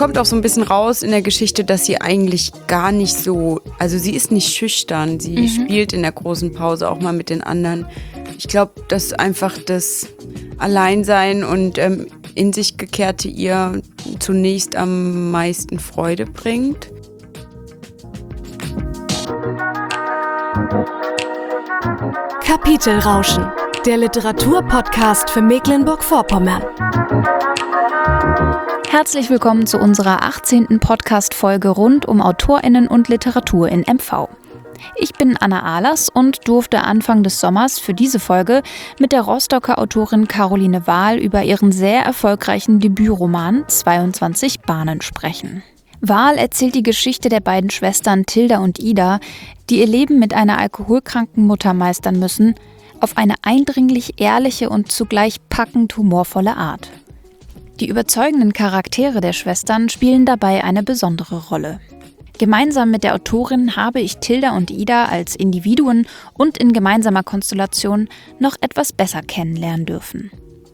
kommt auch so ein bisschen raus in der Geschichte, dass sie eigentlich gar nicht so, also sie ist nicht schüchtern, sie spielt in der großen Pause auch mal mit den anderen. Ich glaube, dass einfach das Alleinsein und in sich Gekehrte ihr zunächst am meisten Freude bringt. Kapitelrauschen, der Literaturpodcast für Mecklenburg-Vorpommern. Herzlich willkommen zu unserer 18. Podcast-Folge rund um AutorInnen und Literatur in MV. Ich bin Anna Ahlers und durfte Anfang des Sommers für diese Folge mit der Rostocker Autorin Caroline Wahl über ihren sehr erfolgreichen Debütroman 22 Bahnen sprechen. Wahl erzählt die Geschichte der beiden Schwestern Tilda und Ida, die ihr Leben mit einer alkoholkranken Mutter meistern müssen, auf eine eindringlich ehrliche und zugleich packend humorvolle Art. Die überzeugenden Charaktere der Schwestern spielen dabei eine besondere Rolle. Gemeinsam mit der Autorin habe ich Tilda und Ida als Individuen und in gemeinsamer Konstellation noch etwas besser kennenlernen dürfen.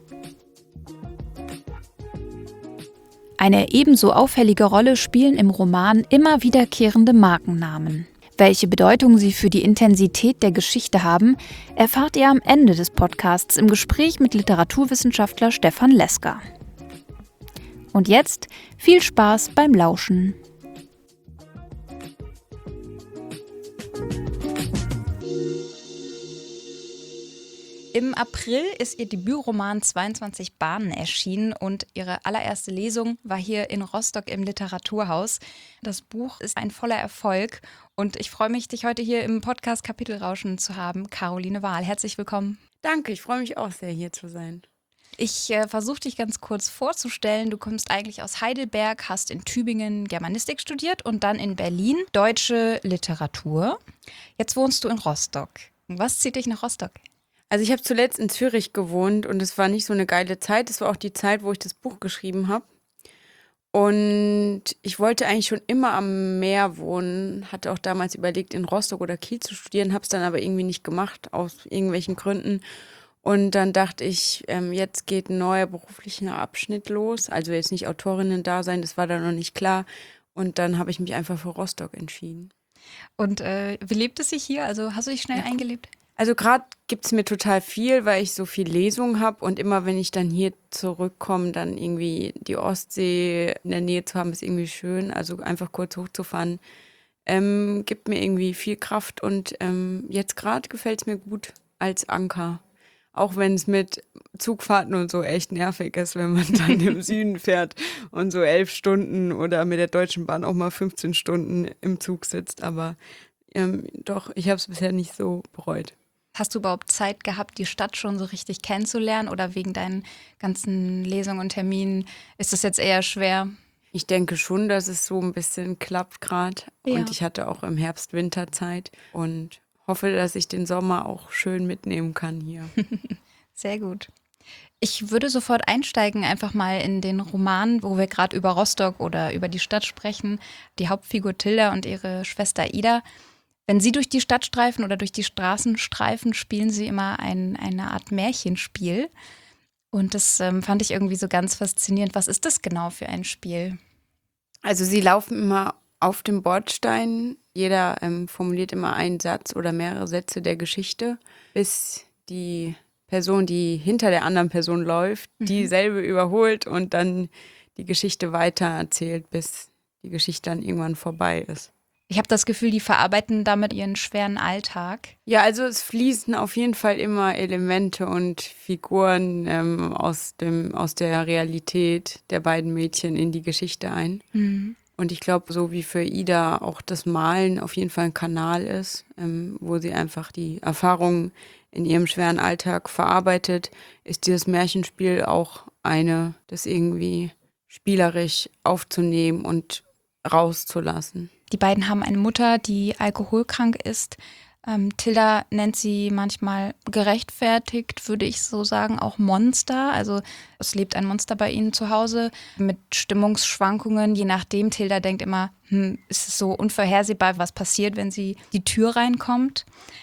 Eine ebenso auffällige Rolle spielen im Roman immer wiederkehrende Markennamen. Welche Bedeutung sie für die Intensität der Geschichte haben, erfahrt ihr am Ende des Podcasts im Gespräch mit Literaturwissenschaftler Stefan Leska. Und jetzt viel Spaß beim Lauschen. Im April ist ihr Debütroman 22 Bahnen erschienen und ihre allererste Lesung war hier in Rostock im Literaturhaus. Das Buch ist ein voller Erfolg und ich freue mich, dich heute hier im Podcast Kapitelrauschen zu haben. Caroline Wahl, herzlich willkommen. Danke, ich freue mich auch sehr, hier zu sein. Ich versuche dich ganz kurz vorzustellen. Du kommst eigentlich aus Heidelberg, hast in Tübingen Germanistik studiert und dann in Berlin deutsche Literatur. Jetzt wohnst du in Rostock. Was zieht dich nach Rostock? Also ich habe zuletzt in Zürich gewohnt und es war nicht so eine geile Zeit. Es war auch die Zeit, wo ich das Buch geschrieben habe. Und ich wollte eigentlich schon immer am Meer wohnen, hatte auch damals überlegt, in Rostock oder Kiel zu studieren, habe es dann aber irgendwie nicht gemacht, aus irgendwelchen Gründen. Und dann dachte ich, jetzt geht ein neuer beruflicher Abschnitt los. Also jetzt nicht Autorinnen-Dasein, das war da noch nicht klar. Und dann habe ich mich einfach für Rostock entschieden. Und wie lebt es sich hier? Also hast du dich schnell eingelebt? Also gerade gibt es mir total viel, weil ich so viel Lesung habe. Und immer wenn ich dann hier zurückkomme, dann irgendwie die Ostsee in der Nähe zu haben, ist irgendwie schön. Also einfach kurz hochzufahren, gibt mir irgendwie viel Kraft. Und jetzt gerade gefällt es mir gut als Anker. Auch wenn es mit Zugfahrten und so echt nervig ist, wenn man dann im Süden fährt und so 11 Stunden oder mit der Deutschen Bahn auch mal 15 Stunden im Zug sitzt. Aber doch, ich habe es bisher nicht so bereut. Hast du überhaupt Zeit gehabt, die Stadt schon so richtig kennenzulernen oder wegen deinen ganzen Lesungen und Terminen ist das jetzt eher schwer? Ich denke schon, dass es so ein bisschen klappt gerade. Ja. Und ich hatte auch im Herbst Winterzeit und hoffe, dass ich den Sommer auch schön mitnehmen kann hier. Sehr gut. Ich würde sofort einsteigen, einfach mal in den Roman, wo wir gerade über Rostock oder über die Stadt sprechen. Die Hauptfigur Tilda und ihre Schwester Ida. Wenn sie durch die Stadt streifen oder durch die Straßen streifen, spielen sie immer eine Art Märchenspiel. Und das fand ich irgendwie so ganz faszinierend. Was ist das genau für ein Spiel? Also sie laufen immer auf dem Bordstein. Jeder formuliert immer einen Satz oder mehrere Sätze der Geschichte, bis die Person, die hinter der anderen Person läuft, dieselbe überholt und dann die Geschichte weiter erzählt, bis die Geschichte dann irgendwann vorbei ist. Ich habe das Gefühl, die verarbeiten damit ihren schweren Alltag. Ja, also es fließen auf jeden Fall immer Elemente und Figuren aus der Realität der beiden Mädchen in die Geschichte ein. Mhm. Und ich glaube, so wie für Ida auch das Malen auf jeden Fall ein Kanal ist, wo sie einfach die Erfahrungen in ihrem schweren Alltag verarbeitet, ist dieses Märchenspiel auch eine, das irgendwie spielerisch aufzunehmen und rauszulassen. Die beiden haben eine Mutter, die alkoholkrank ist. Tilda nennt sie manchmal gerechtfertigt, würde ich so sagen, auch Monster. Also es lebt ein Monster bei ihnen zu Hause mit Stimmungsschwankungen. Je nachdem, Tilda denkt immer, ist es so unvorhersehbar, was passiert, wenn sie die Tür reinkommt.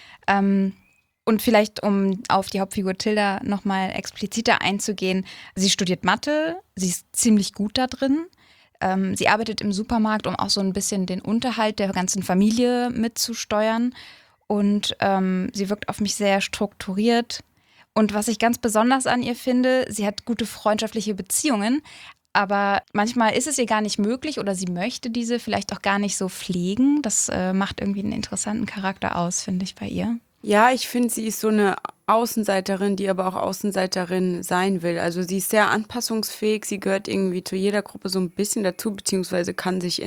Und vielleicht, um auf die Hauptfigur Tilda nochmal expliziter einzugehen, sie studiert Mathe, sie ist ziemlich gut da drin. Sie arbeitet im Supermarkt, um auch so ein bisschen den Unterhalt der ganzen Familie mitzusteuern. Und sie wirkt auf mich sehr strukturiert. Und was ich ganz besonders an ihr finde, sie hat gute freundschaftliche Beziehungen, aber manchmal ist es ihr gar nicht möglich oder sie möchte diese vielleicht auch gar nicht so pflegen. Das macht irgendwie einen interessanten Charakter aus, finde ich, bei ihr. Ja, ich finde, sie ist so eine Außenseiterin, die aber auch Außenseiterin sein will. Also sie ist sehr anpassungsfähig, sie gehört irgendwie zu jeder Gruppe so ein bisschen dazu, beziehungsweise kann sich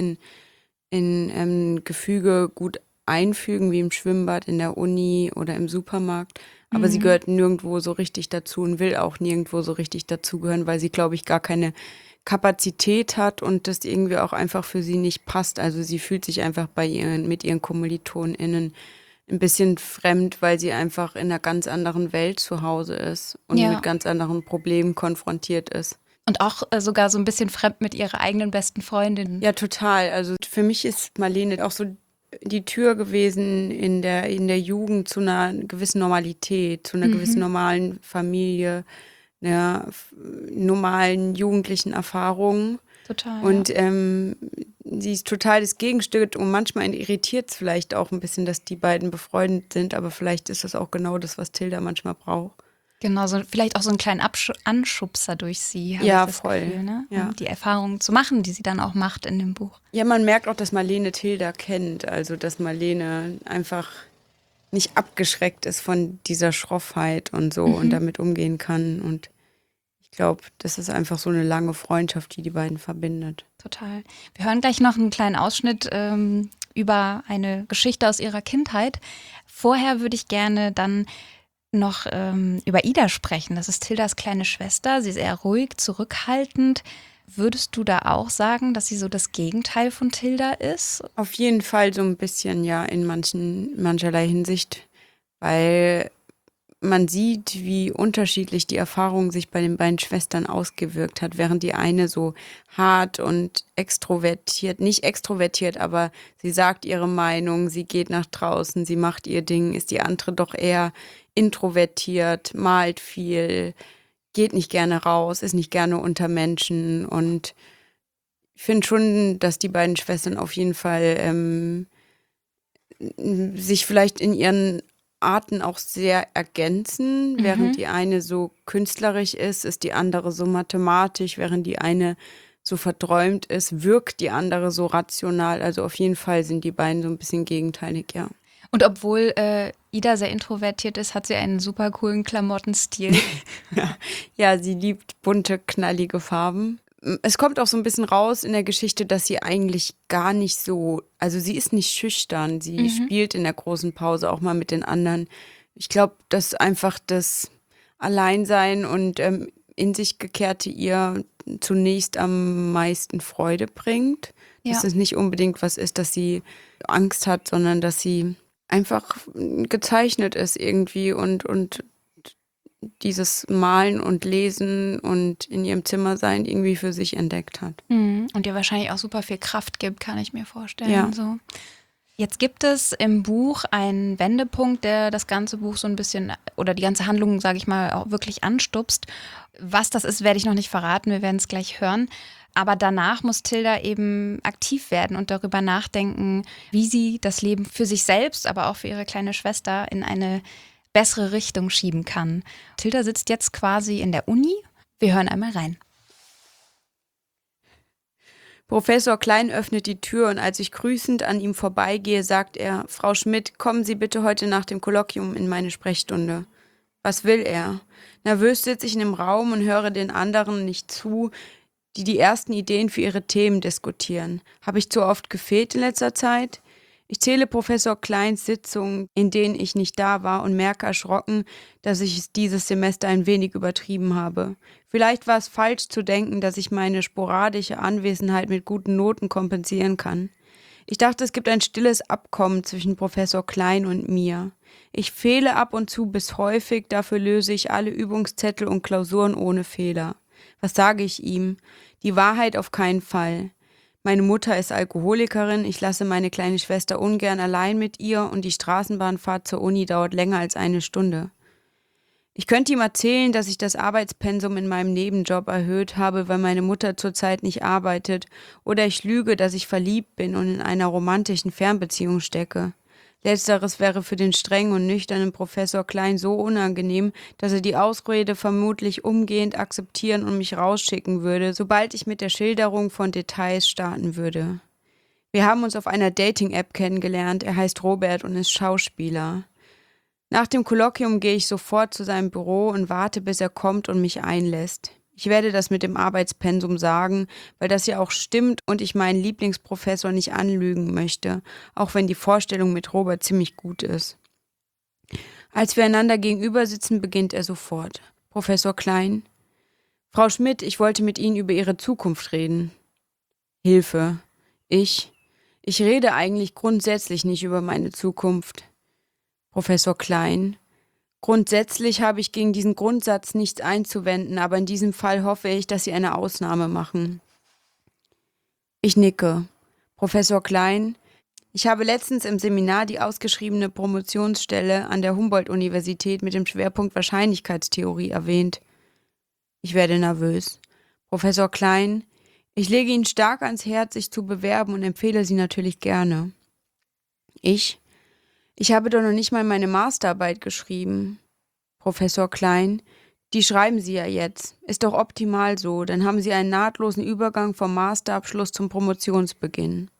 in Gefüge gut einfügen, wie im Schwimmbad, in der Uni oder im Supermarkt. Aber sie gehört nirgendwo so richtig dazu und will auch nirgendwo so richtig dazugehören, weil sie, glaube ich, gar keine Kapazität hat und das irgendwie auch einfach für sie nicht passt. Also sie fühlt sich einfach mit ihren KommilitonInnen ein bisschen fremd, weil sie einfach in einer ganz anderen Welt zu Hause ist und mit ganz anderen Problemen konfrontiert ist. Und auch sogar so ein bisschen fremd mit ihrer eigenen besten Freundin. Ja, total. Also für mich ist Marlene auch so die Tür gewesen in der Jugend zu einer gewissen Normalität, zu einer gewissen normalen Familie, einer normalen jugendlichen Erfahrungen. Total. Und sie ist total das Gegenstück und manchmal irritiert es vielleicht auch ein bisschen, dass die beiden befreundet sind, aber vielleicht ist das auch genau das, was Tilda manchmal braucht. Genau, so, vielleicht auch so einen kleinen Anschubser durch sie. Ja, ich das voll. Gefühl, ne? Ja. Um die Erfahrungen zu machen, die sie dann auch macht in dem Buch. Ja, man merkt auch, dass Marlene Tilda kennt, also dass Marlene einfach nicht abgeschreckt ist von dieser Schroffheit und so und damit umgehen kann. Und ich glaube, das ist einfach so eine lange Freundschaft, die die beiden verbindet. Total. Wir hören gleich noch einen kleinen Ausschnitt über eine Geschichte aus ihrer Kindheit. Vorher würde ich gerne dann noch über Ida sprechen. Das ist Tildas kleine Schwester. Sie ist eher ruhig, zurückhaltend. Würdest du da auch sagen, dass sie so das Gegenteil von Tilda ist? Auf jeden Fall so ein bisschen, ja, in mancherlei Hinsicht, weil man sieht, wie unterschiedlich die Erfahrung sich bei den beiden Schwestern ausgewirkt hat, während die eine so hart und extrovertiert, nicht extrovertiert, aber sie sagt ihre Meinung, sie geht nach draußen, sie macht ihr Ding, ist die andere doch eher introvertiert, malt viel, geht nicht gerne raus, ist nicht gerne unter Menschen und ich finde schon, dass die beiden Schwestern auf jeden Fall sich vielleicht in ihren Arten auch sehr ergänzen. Während die eine so künstlerisch ist die andere so mathematisch. Während die eine so verträumt ist, wirkt die andere so rational. Also auf jeden Fall sind die beiden so ein bisschen gegenteilig, ja. Und obwohl Ida sehr introvertiert ist, hat sie einen super coolen Klamottenstil. Ja, sie liebt bunte, knallige Farben. Es kommt auch so ein bisschen raus in der Geschichte, dass sie eigentlich gar nicht so, also sie ist nicht schüchtern, sie spielt in der großen Pause auch mal mit den anderen. Ich glaube, dass einfach das Alleinsein und in sich Gekehrte ihr zunächst am meisten Freude bringt. Dass es nicht unbedingt was ist, dass sie Angst hat, sondern dass sie einfach gezeichnet ist irgendwie und dieses Malen und Lesen und in ihrem Zimmer sein irgendwie für sich entdeckt hat. Und ihr wahrscheinlich auch super viel Kraft gibt, kann ich mir vorstellen. Ja. So. Jetzt gibt es im Buch einen Wendepunkt, der das ganze Buch so ein bisschen, oder die ganze Handlung, sage ich mal, auch wirklich anstupst. Was das ist, werde ich noch nicht verraten, wir werden es gleich hören. Aber danach muss Tilda eben aktiv werden und darüber nachdenken, wie sie das Leben für sich selbst, aber auch für ihre kleine Schwester in eine bessere Richtung schieben kann. Tilda sitzt jetzt quasi in der Uni. Wir hören einmal rein. Professor Klein öffnet die Tür und als ich grüßend an ihm vorbeigehe, sagt er, Frau Schmidt, kommen Sie bitte heute nach dem Kolloquium in meine Sprechstunde. Was will er? Nervös sitze ich in dem Raum und höre den anderen nicht zu, die ersten Ideen für ihre Themen diskutieren. Habe ich zu oft gefehlt in letzter Zeit? Ich zähle Professor Kleins Sitzungen, in denen ich nicht da war und merke erschrocken, dass ich es dieses Semester ein wenig übertrieben habe. Vielleicht war es falsch zu denken, dass ich meine sporadische Anwesenheit mit guten Noten kompensieren kann. Ich dachte, es gibt ein stilles Abkommen zwischen Professor Klein und mir. Ich fehle ab und zu bis häufig, dafür löse ich alle Übungszettel und Klausuren ohne Fehler. Was sage ich ihm? Die Wahrheit auf keinen Fall. Meine Mutter ist Alkoholikerin, ich lasse meine kleine Schwester ungern allein mit ihr und die Straßenbahnfahrt zur Uni dauert länger als eine Stunde. Ich könnte ihm erzählen, dass ich das Arbeitspensum in meinem Nebenjob erhöht habe, weil meine Mutter zurzeit nicht arbeitet, oder ich lüge, dass ich verliebt bin und in einer romantischen Fernbeziehung stecke. Letzteres wäre für den strengen und nüchternen Professor Klein so unangenehm, dass er die Ausrede vermutlich umgehend akzeptieren und mich rausschicken würde, sobald ich mit der Schilderung von Details starten würde. Wir haben uns auf einer Dating-App kennengelernt, er heißt Robert und ist Schauspieler. Nach dem Kolloquium gehe ich sofort zu seinem Büro und warte, bis er kommt und mich einlässt. Ich werde das mit dem Arbeitspensum sagen, weil das ja auch stimmt und ich meinen Lieblingsprofessor nicht anlügen möchte, auch wenn die Vorstellung mit Robert ziemlich gut ist. Als wir einander gegenüber sitzen, beginnt er sofort. Professor Klein: Frau Schmidt, ich wollte mit Ihnen über Ihre Zukunft reden. Hilfe. Ich rede eigentlich grundsätzlich nicht über meine Zukunft. Professor Klein: Grundsätzlich habe ich gegen diesen Grundsatz nichts einzuwenden, aber in diesem Fall hoffe ich, dass Sie eine Ausnahme machen. Ich nicke. Professor Klein: Ich habe letztens im Seminar die ausgeschriebene Promotionsstelle an der Humboldt-Universität mit dem Schwerpunkt Wahrscheinlichkeitstheorie erwähnt. Ich werde nervös. Professor Klein: Ich lege Ihnen stark ans Herz, sich zu bewerben und empfehle Sie natürlich gerne. Ich habe doch noch nicht mal meine Masterarbeit geschrieben. Professor Klein: Die schreiben Sie ja jetzt. Ist doch optimal so, dann haben Sie einen nahtlosen Übergang vom Masterabschluss zum Promotionsbeginn.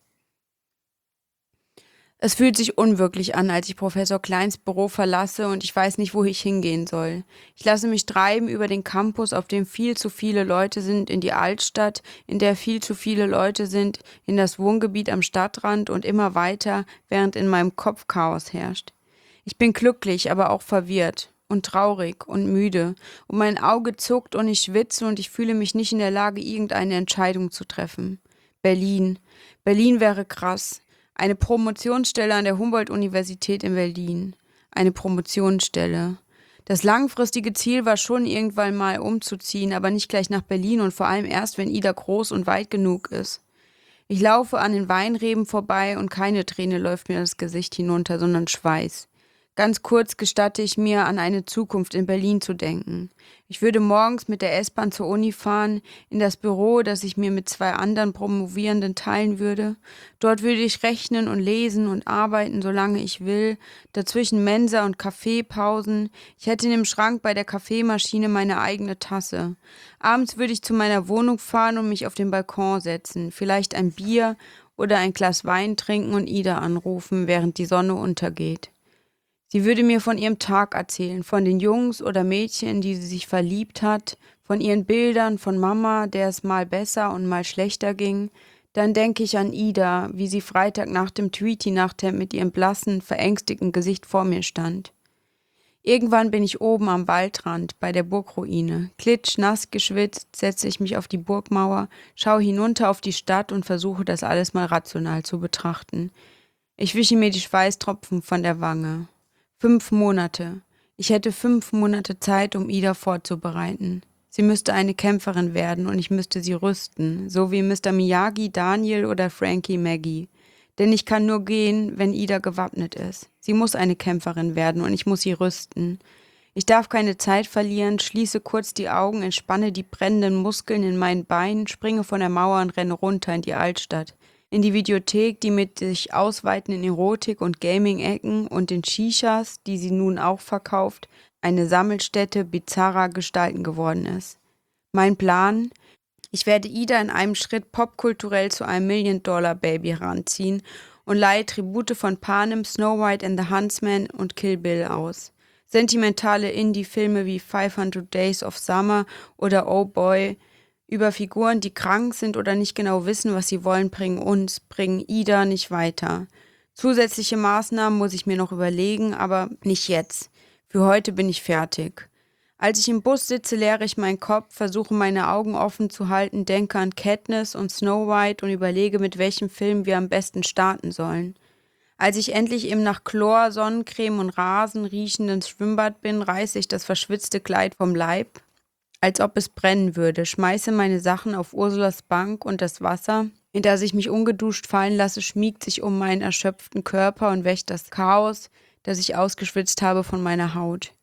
Es fühlt sich unwirklich an, als ich Professor Kleins Büro verlasse und ich weiß nicht, wo ich hingehen soll. Ich lasse mich treiben über den Campus, auf dem viel zu viele Leute sind, in die Altstadt, in der viel zu viele Leute sind, in das Wohngebiet am Stadtrand und immer weiter, während in meinem Kopf Chaos herrscht. Ich bin glücklich, aber auch verwirrt und traurig und müde und mein Auge zuckt und ich schwitze und ich fühle mich nicht in der Lage, irgendeine Entscheidung zu treffen. Berlin wäre krass. Eine Promotionsstelle an der Humboldt-Universität in Berlin. Eine Promotionsstelle. Das langfristige Ziel war schon, irgendwann mal umzuziehen, aber nicht gleich nach Berlin und vor allem erst, wenn Ida groß und weit genug ist. Ich laufe an den Weinreben vorbei und keine Träne läuft mir das Gesicht hinunter, sondern Schweiß. Ganz kurz gestatte ich mir, an eine Zukunft in Berlin zu denken. Ich würde morgens mit der S-Bahn zur Uni fahren, in das Büro, das ich mir mit 2 anderen Promovierenden teilen würde. Dort würde ich rechnen und lesen und arbeiten, solange ich will. Dazwischen Mensa- und Kaffeepausen. Ich hätte in dem Schrank bei der Kaffeemaschine meine eigene Tasse. Abends würde ich zu meiner Wohnung fahren und mich auf den Balkon setzen. Vielleicht ein Bier oder ein Glas Wein trinken und Ida anrufen, während die Sonne untergeht. Sie würde mir von ihrem Tag erzählen, von den Jungs oder Mädchen, in die sie sich verliebt hat, von ihren Bildern, von Mama, der es mal besser und mal schlechter ging. Dann denke ich an Ida, wie sie Freitag nach dem Tweety-Nachthemd mit ihrem blassen, verängstigten Gesicht vor mir stand. Irgendwann bin ich oben am Waldrand bei der Burgruine. Klitschnass geschwitzt, setze ich mich auf die Burgmauer, schaue hinunter auf die Stadt und versuche das alles mal rational zu betrachten. Ich wische mir die Schweißtropfen von der Wange. 5 Monate. Ich hätte 5 Monate Zeit, um Ida vorzubereiten. Sie müsste eine Kämpferin werden und ich müsste sie rüsten, so wie Mr. Miyagi, Daniel oder Frankie Maggie. Denn ich kann nur gehen, wenn Ida gewappnet ist. Sie muss eine Kämpferin werden und ich muss sie rüsten. Ich darf keine Zeit verlieren, schließe kurz die Augen, entspanne die brennenden Muskeln in meinen Beinen, springe von der Mauer und renne runter in die Altstadt. In die Videothek, die mit sich ausweitenden Erotik- und Gaming-Ecken und den Shishas, die sie nun auch verkauft, eine Sammelstätte bizarrer Gestalten geworden ist. Mein Plan: Ich werde Ida in einem Schritt popkulturell zu einem Million-Dollar-Baby heranziehen und leihe Tribute von Panem, Snow White and the Huntsman und Kill Bill aus. Sentimentale Indie-Filme wie 500 Days of Summer oder Oh Boy über Figuren, die krank sind oder nicht genau wissen, was sie wollen, bringen Ida nicht weiter. Zusätzliche Maßnahmen muss ich mir noch überlegen, aber nicht jetzt. Für heute bin ich fertig. Als ich im Bus sitze, leere ich meinen Kopf, versuche meine Augen offen zu halten, denke an Katniss und Snow White und überlege, mit welchem Film wir am besten starten sollen. Als ich endlich im nach Chlor, Sonnencreme und Rasen riechenden Schwimmbad bin, reiße ich das verschwitzte Kleid vom Leib, als ob es brennen würde, schmeiße meine Sachen auf Ursulas Bank und das Wasser, in das ich mich ungeduscht fallen lasse, schmiegt sich um meinen erschöpften Körper und wäscht das Chaos, das ich ausgeschwitzt habe, von meiner Haut.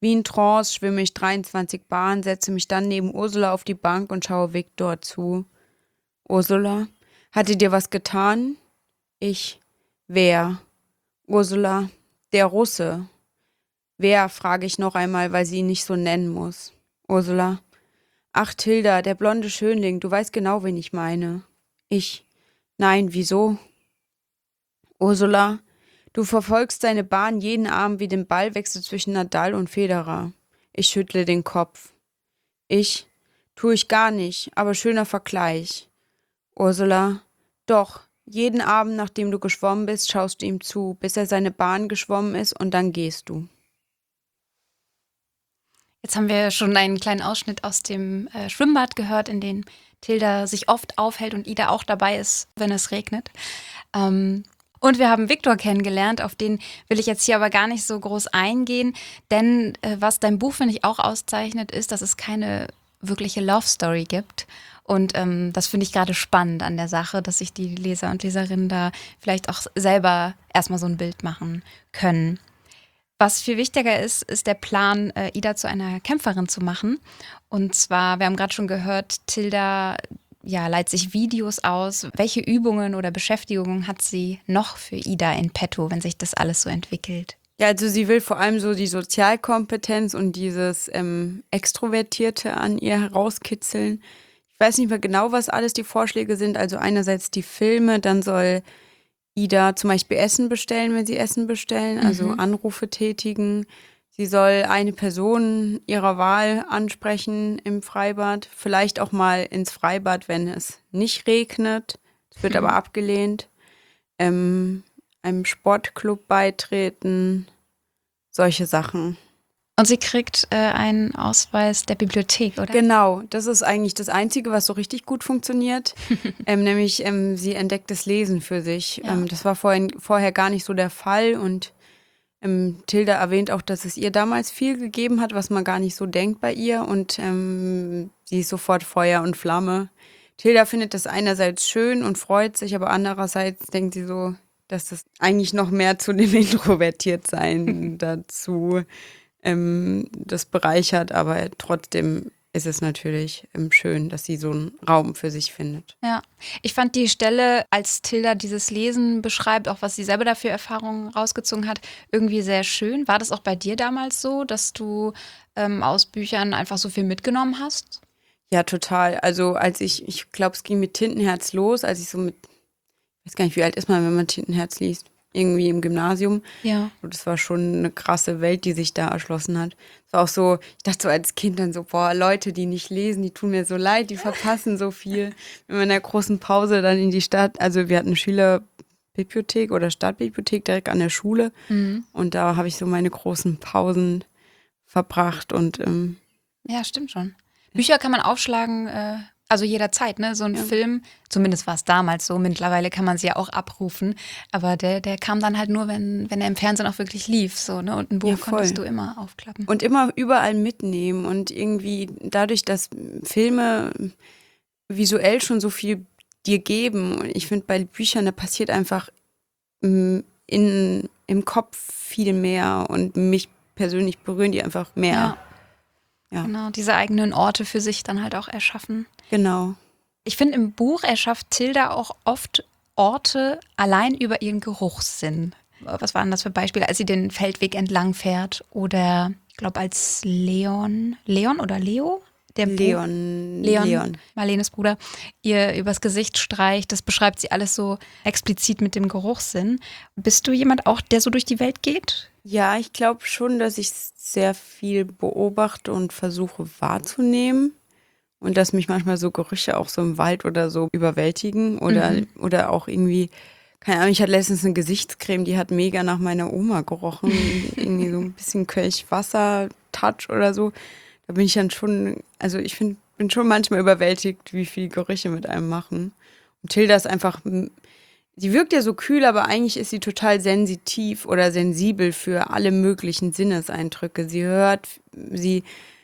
Wie in Trance schwimme ich 23 Bahnen, setze mich dann neben Ursula auf die Bank und schaue Viktor zu. Ursula, hat dir was getan? Ich, wer? Ursula, der Russe. Wer, frage ich noch einmal, weil sie ihn nicht so nennen muss. Ursula, ach Tilda, der blonde Schönling, du weißt genau, wen ich meine. Ich, nein, wieso? Ursula, du verfolgst deine Bahn jeden Abend wie den Ballwechsel zwischen Nadal und Federer. Ich schüttle den Kopf. Ich, tue ich gar nicht, aber schöner Vergleich. Ursula, doch, jeden Abend, nachdem du geschwommen bist, schaust du ihm zu, bis er seine Bahn geschwommen ist und dann gehst du. Jetzt haben wir schon einen kleinen Ausschnitt aus dem Schwimmbad gehört, in dem Tilda sich oft aufhält und Ida auch dabei ist, wenn es regnet. Und wir haben Viktor kennengelernt, auf den will ich jetzt hier aber gar nicht so groß eingehen, denn was dein Buch, finde ich, auch auszeichnet, ist, dass es keine wirkliche Love Story gibt. Und das finde ich gerade spannend an der Sache, dass sich die Leser und Leserinnen da vielleicht auch selber erstmal so ein Bild machen können. Was viel wichtiger ist der Plan, Ida zu einer Kämpferin zu machen. Und zwar, wir haben gerade schon gehört, Tilda leiht sich Videos aus. Welche Übungen oder Beschäftigungen hat sie noch für Ida in petto, wenn sich das alles so entwickelt? Ja, also sie will vor allem so die Sozialkompetenz und dieses Extrovertierte an ihr herauskitzeln. Ich weiß nicht mehr genau, was alles die Vorschläge sind. Also einerseits die Filme, dann soll Ida zum Beispiel Essen bestellen, wenn sie Essen bestellen, also Anrufe tätigen. Sie soll eine Person ihrer Wahl ansprechen im Freibad, vielleicht auch mal ins Freibad, wenn es nicht regnet. Das wird aber abgelehnt. Einem Sportclub beitreten, solche Sachen. Und sie kriegt einen Ausweis der Bibliothek, oder? Genau, das ist eigentlich das Einzige, was so richtig gut funktioniert. Nämlich sie entdeckt das Lesen für sich. Ja. Das war vorher gar nicht so der Fall. Und Tilda erwähnt auch, dass es ihr damals viel gegeben hat, was man gar nicht so denkt bei ihr. Und sie ist sofort Feuer und Flamme. Tilda findet das einerseits schön und freut sich, aber andererseits denkt sie so, dass das eigentlich noch mehr zu dem Introvertiertsein dazu das bereichert, aber trotzdem ist es natürlich schön, dass sie so einen Raum für sich findet. Ja, ich fand die Stelle, als Tilda dieses Lesen beschreibt, auch was sie selber dafür Erfahrungen rausgezogen hat, irgendwie sehr schön. War das auch bei dir damals so, dass du aus Büchern einfach so viel mitgenommen hast? Ja, total. Also als ich glaube, es ging mit Tintenherz los, als ich so ich weiß gar nicht, wie alt ist man, wenn man Tintenherz liest? Irgendwie im Gymnasium. Ja. Das war schon eine krasse Welt, die sich da erschlossen hat. Es war auch so, ich dachte so als Kind dann so, boah, Leute, die nicht lesen, die tun mir so leid, die verpassen so viel. Wenn wir in der großen Pause dann in die Stadt, also wir hatten eine Schülerbibliothek oder Stadtbibliothek direkt an der Schule und da habe ich so meine großen Pausen verbracht und ja, stimmt schon. Bücher kann man aufschlagen, also jederzeit, ne? So ein Film, zumindest war es damals so, mittlerweile kann man sie ja auch abrufen, aber der kam dann halt nur, wenn er im Fernsehen auch wirklich lief, so, ne? Und ein Buch konntest du immer aufklappen. Und immer überall mitnehmen und irgendwie dadurch, dass Filme visuell schon so viel dir geben und ich finde, bei Büchern, da passiert einfach im Kopf viel mehr und mich persönlich berühren die einfach mehr. Ja. Genau, diese eigenen Orte für sich dann halt auch erschaffen. Genau. Ich finde, im Buch erschafft Tilda auch oft Orte allein über ihren Geruchssinn. Was waren das für Beispiele, als sie den Feldweg entlang fährt oder, ich glaube, als Leon oder Leo? Leon, Marlenes Bruder, ihr übers Gesicht streicht. Das beschreibt sie alles so explizit mit dem Geruchssinn. Bist du jemand auch, der so durch die Welt geht? Ja, ich glaube schon, dass ich sehr viel beobachte und versuche wahrzunehmen. Und dass mich manchmal so Gerüche auch so im Wald oder so überwältigen. Oder auch irgendwie, keine Ahnung, ich hatte letztens eine Gesichtscreme, die hat mega nach meiner Oma gerochen. Irgendwie so ein bisschen Kelchwasser-Touch oder so. Da bin ich dann schon, also ich bin schon manchmal überwältigt, wie viel Gerüche mit einem machen. Und Tilda ist einfach, sie wirkt ja so kühl, aber eigentlich ist sie total sensitiv oder sensibel für alle möglichen Sinneseindrücke. Sie hört, sie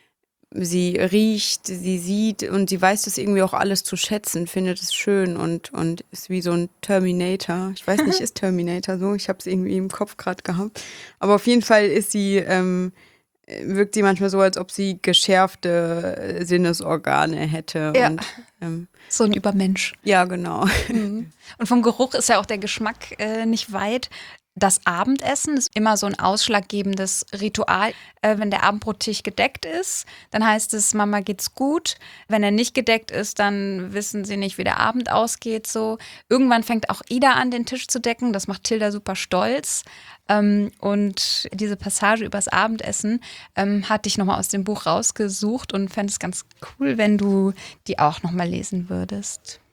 riecht, sie sieht und sie weiß das irgendwie auch alles zu schätzen, findet es schön und ist wie so ein Terminator. Ich weiß nicht, ist Terminator so? Ich habe es irgendwie im Kopf gerade gehabt. Aber auf jeden Fall ist sie wirkt sie manchmal so, als ob sie geschärfte Sinnesorgane hätte. Ja. Und, so ein Übermensch. ja, genau. Und vom Geruch ist ja auch der Geschmack nicht weit. Das Abendessen ist immer so ein ausschlaggebendes Ritual. Wenn der Abendbrottisch gedeckt ist, dann heißt es, Mama geht's gut. Wenn er nicht gedeckt ist, dann wissen sie nicht, wie der Abend ausgeht. So. Irgendwann fängt auch Ida an, den Tisch zu decken. Das macht Tilda super stolz. Und diese Passage übers Abendessen hatte ich nochmal aus dem Buch rausgesucht und fände es ganz cool, wenn du die auch nochmal lesen würdest.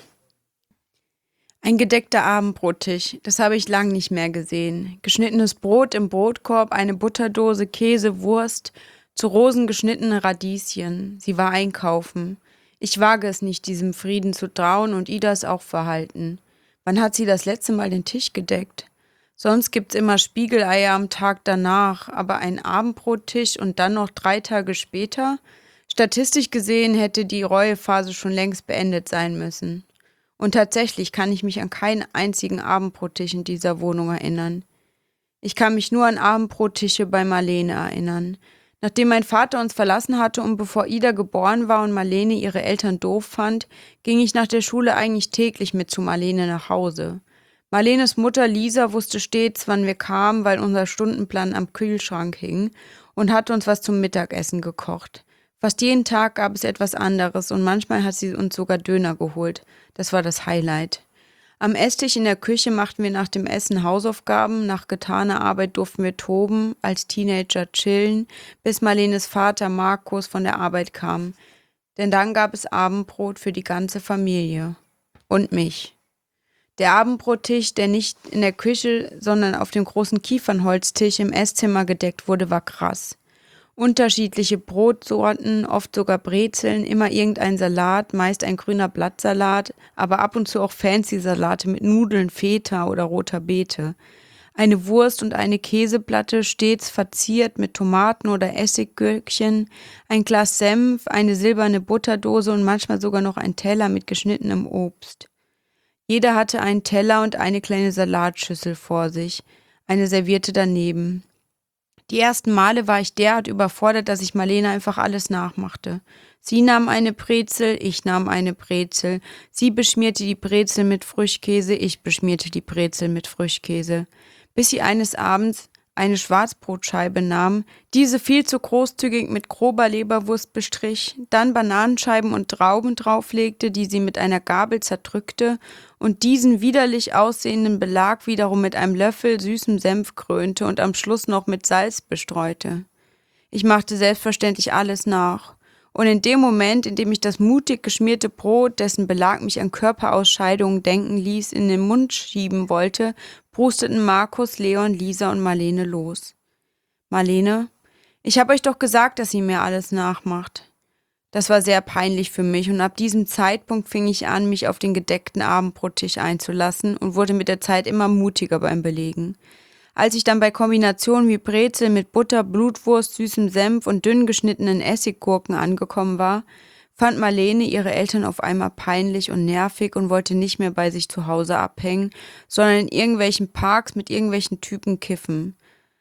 Ein gedeckter Abendbrottisch, das habe ich lang nicht mehr gesehen. Geschnittenes Brot im Brotkorb, eine Butterdose, Käse, Wurst, zu Rosen geschnittene Radieschen. Sie war einkaufen. Ich wage es nicht, diesem Frieden zu trauen und Idas auch Verhalten. Wann hat sie das letzte Mal den Tisch gedeckt? Sonst gibt's immer Spiegeleier am Tag danach, aber ein Abendbrottisch und dann noch 3 Tage später? Statistisch gesehen hätte die Reuephase schon längst beendet sein müssen. Und tatsächlich kann ich mich an keinen einzigen Abendbrottisch in dieser Wohnung erinnern. Ich kann mich nur an Abendbrottische bei Marlene erinnern. Nachdem mein Vater uns verlassen hatte und bevor Ida geboren war und Marlene ihre Eltern doof fand, ging ich nach der Schule eigentlich täglich mit zu Marlene nach Hause. Marlenes Mutter Lisa wusste stets, wann wir kamen, weil unser Stundenplan am Kühlschrank hing und hatte uns was zum Mittagessen gekocht. Fast jeden Tag gab es etwas anderes und manchmal hat sie uns sogar Döner geholt. Das war das Highlight. Am Esstisch in der Küche machten wir nach dem Essen Hausaufgaben, nach getaner Arbeit durften wir toben, als Teenager chillen, bis Marlenes Vater Markus von der Arbeit kam. Denn dann gab es Abendbrot für die ganze Familie. Und mich. Der Abendbrottisch, der nicht in der Küche, sondern auf dem großen Kiefernholztisch im Esszimmer gedeckt wurde, war krass. Unterschiedliche Brotsorten, oft sogar Brezeln, immer irgendein Salat, meist ein grüner Blattsalat, aber ab und zu auch Fancy-Salate mit Nudeln, Feta oder roter Beete. Eine Wurst und eine Käseplatte, stets verziert mit Tomaten oder Essiggürkchen, ein Glas Senf, eine silberne Butterdose und manchmal sogar noch ein Teller mit geschnittenem Obst. Jeder hatte einen Teller und eine kleine Salatschüssel vor sich, eine Serviette daneben. Die ersten Male war ich derart überfordert, dass ich Marlene einfach alles nachmachte. Sie nahm eine Brezel, ich nahm eine Brezel. Sie beschmierte die Brezel mit Frischkäse, ich beschmierte die Brezel mit Frischkäse. Bis sie eines Abends eine Schwarzbrotscheibe nahm, diese viel zu großzügig mit grober Leberwurst bestrich, dann Bananenscheiben und Trauben drauflegte, die sie mit einer Gabel zerdrückte und diesen widerlich aussehenden Belag wiederum mit einem Löffel süßem Senf krönte und am Schluss noch mit Salz bestreute. Ich machte selbstverständlich alles nach. Und in dem Moment, in dem ich das mutig geschmierte Brot, dessen Belag mich an Körperausscheidungen denken ließ, in den Mund schieben wollte, prusteten Markus, Leon, Lisa und Marlene los. Marlene, ich habe euch doch gesagt, dass sie mir alles nachmacht. Das war sehr peinlich für mich und ab diesem Zeitpunkt fing ich an, mich auf den gedeckten Abendbrottisch einzulassen und wurde mit der Zeit immer mutiger beim Belegen. Als ich dann bei Kombinationen wie Brezel mit Butter, Blutwurst, süßem Senf und dünn geschnittenen Essiggurken angekommen war, fand Marlene ihre Eltern auf einmal peinlich und nervig und wollte nicht mehr bei sich zu Hause abhängen, sondern in irgendwelchen Parks mit irgendwelchen Typen kiffen.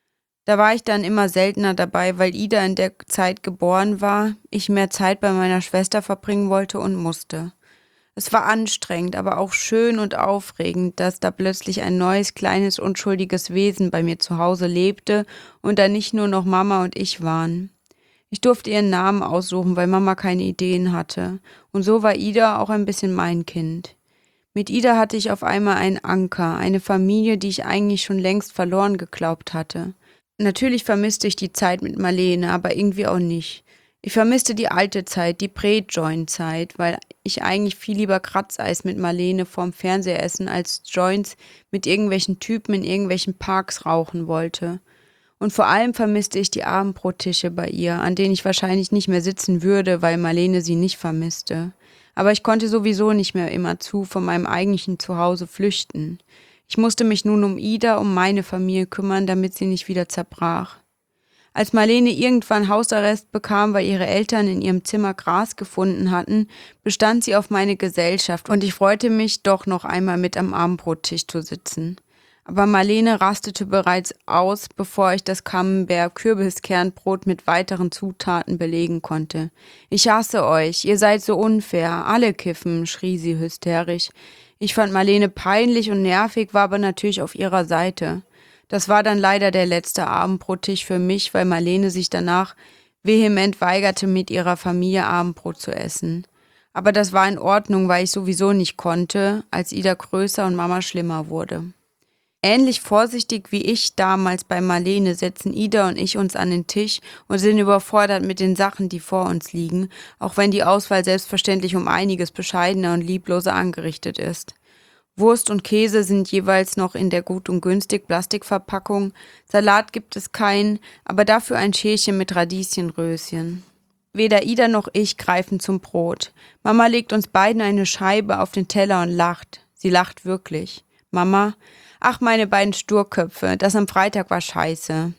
Da war ich dann immer seltener dabei, weil Ida in der Zeit geboren war, ich mehr Zeit bei meiner Schwester verbringen wollte und musste. Es war anstrengend, aber auch schön und aufregend, dass da plötzlich ein neues, kleines, unschuldiges Wesen bei mir zu Hause lebte und da nicht nur noch Mama und ich waren. Ich durfte ihren Namen aussuchen, weil Mama keine Ideen hatte. Und so war Ida auch ein bisschen mein Kind. Mit Ida hatte ich auf einmal einen Anker, eine Familie, die ich eigentlich schon längst verloren geglaubt hatte. Natürlich vermisste ich die Zeit mit Marlene, aber irgendwie auch nicht. Ich vermisste die alte Zeit, die Prä-Joint-Zeit, weil ich eigentlich viel lieber Kratzeis mit Marlene vorm Fernseher essen, als Joints mit irgendwelchen Typen in irgendwelchen Parks rauchen wollte. Und vor allem vermisste ich die Abendbrottische bei ihr, an denen ich wahrscheinlich nicht mehr sitzen würde, weil Marlene sie nicht vermisste. Aber ich konnte sowieso nicht mehr immerzu von meinem eigentlichen Zuhause flüchten. Ich musste mich nun um Ida, um meine Familie kümmern, damit sie nicht wieder zerbrach. Als Marlene irgendwann Hausarrest bekam, weil ihre Eltern in ihrem Zimmer Gras gefunden hatten, bestand sie auf meine Gesellschaft und ich freute mich, doch noch einmal mit am Abendbrottisch zu sitzen. Aber Marlene rastete bereits aus, bevor ich das Camembert-Kürbiskernbrot mit weiteren Zutaten belegen konnte. »Ich hasse euch, ihr seid so unfair, alle kiffen«, schrie sie hysterisch. Ich fand Marlene peinlich und nervig, war aber natürlich auf ihrer Seite. Das war dann leider der letzte Abendbrottisch für mich, weil Marlene sich danach vehement weigerte, mit ihrer Familie Abendbrot zu essen. Aber das war in Ordnung, weil ich sowieso nicht konnte, als Ida größer und Mama schlimmer wurde. Ähnlich vorsichtig wie ich damals bei Marlene setzen Ida und ich uns an den Tisch und sind überfordert mit den Sachen, die vor uns liegen, auch wenn die Auswahl selbstverständlich um einiges bescheidener und liebloser angerichtet ist. Wurst und Käse sind jeweils noch in der Gut und Günstig Plastikverpackung, Salat gibt es keinen, aber dafür ein Schälchen mit Radieschenröschen. Weder Ida noch ich greifen zum Brot. Mama legt uns beiden eine Scheibe auf den Teller und lacht. Sie lacht wirklich. Mama: »Ach, meine beiden Sturköpfe, das am Freitag war scheiße.«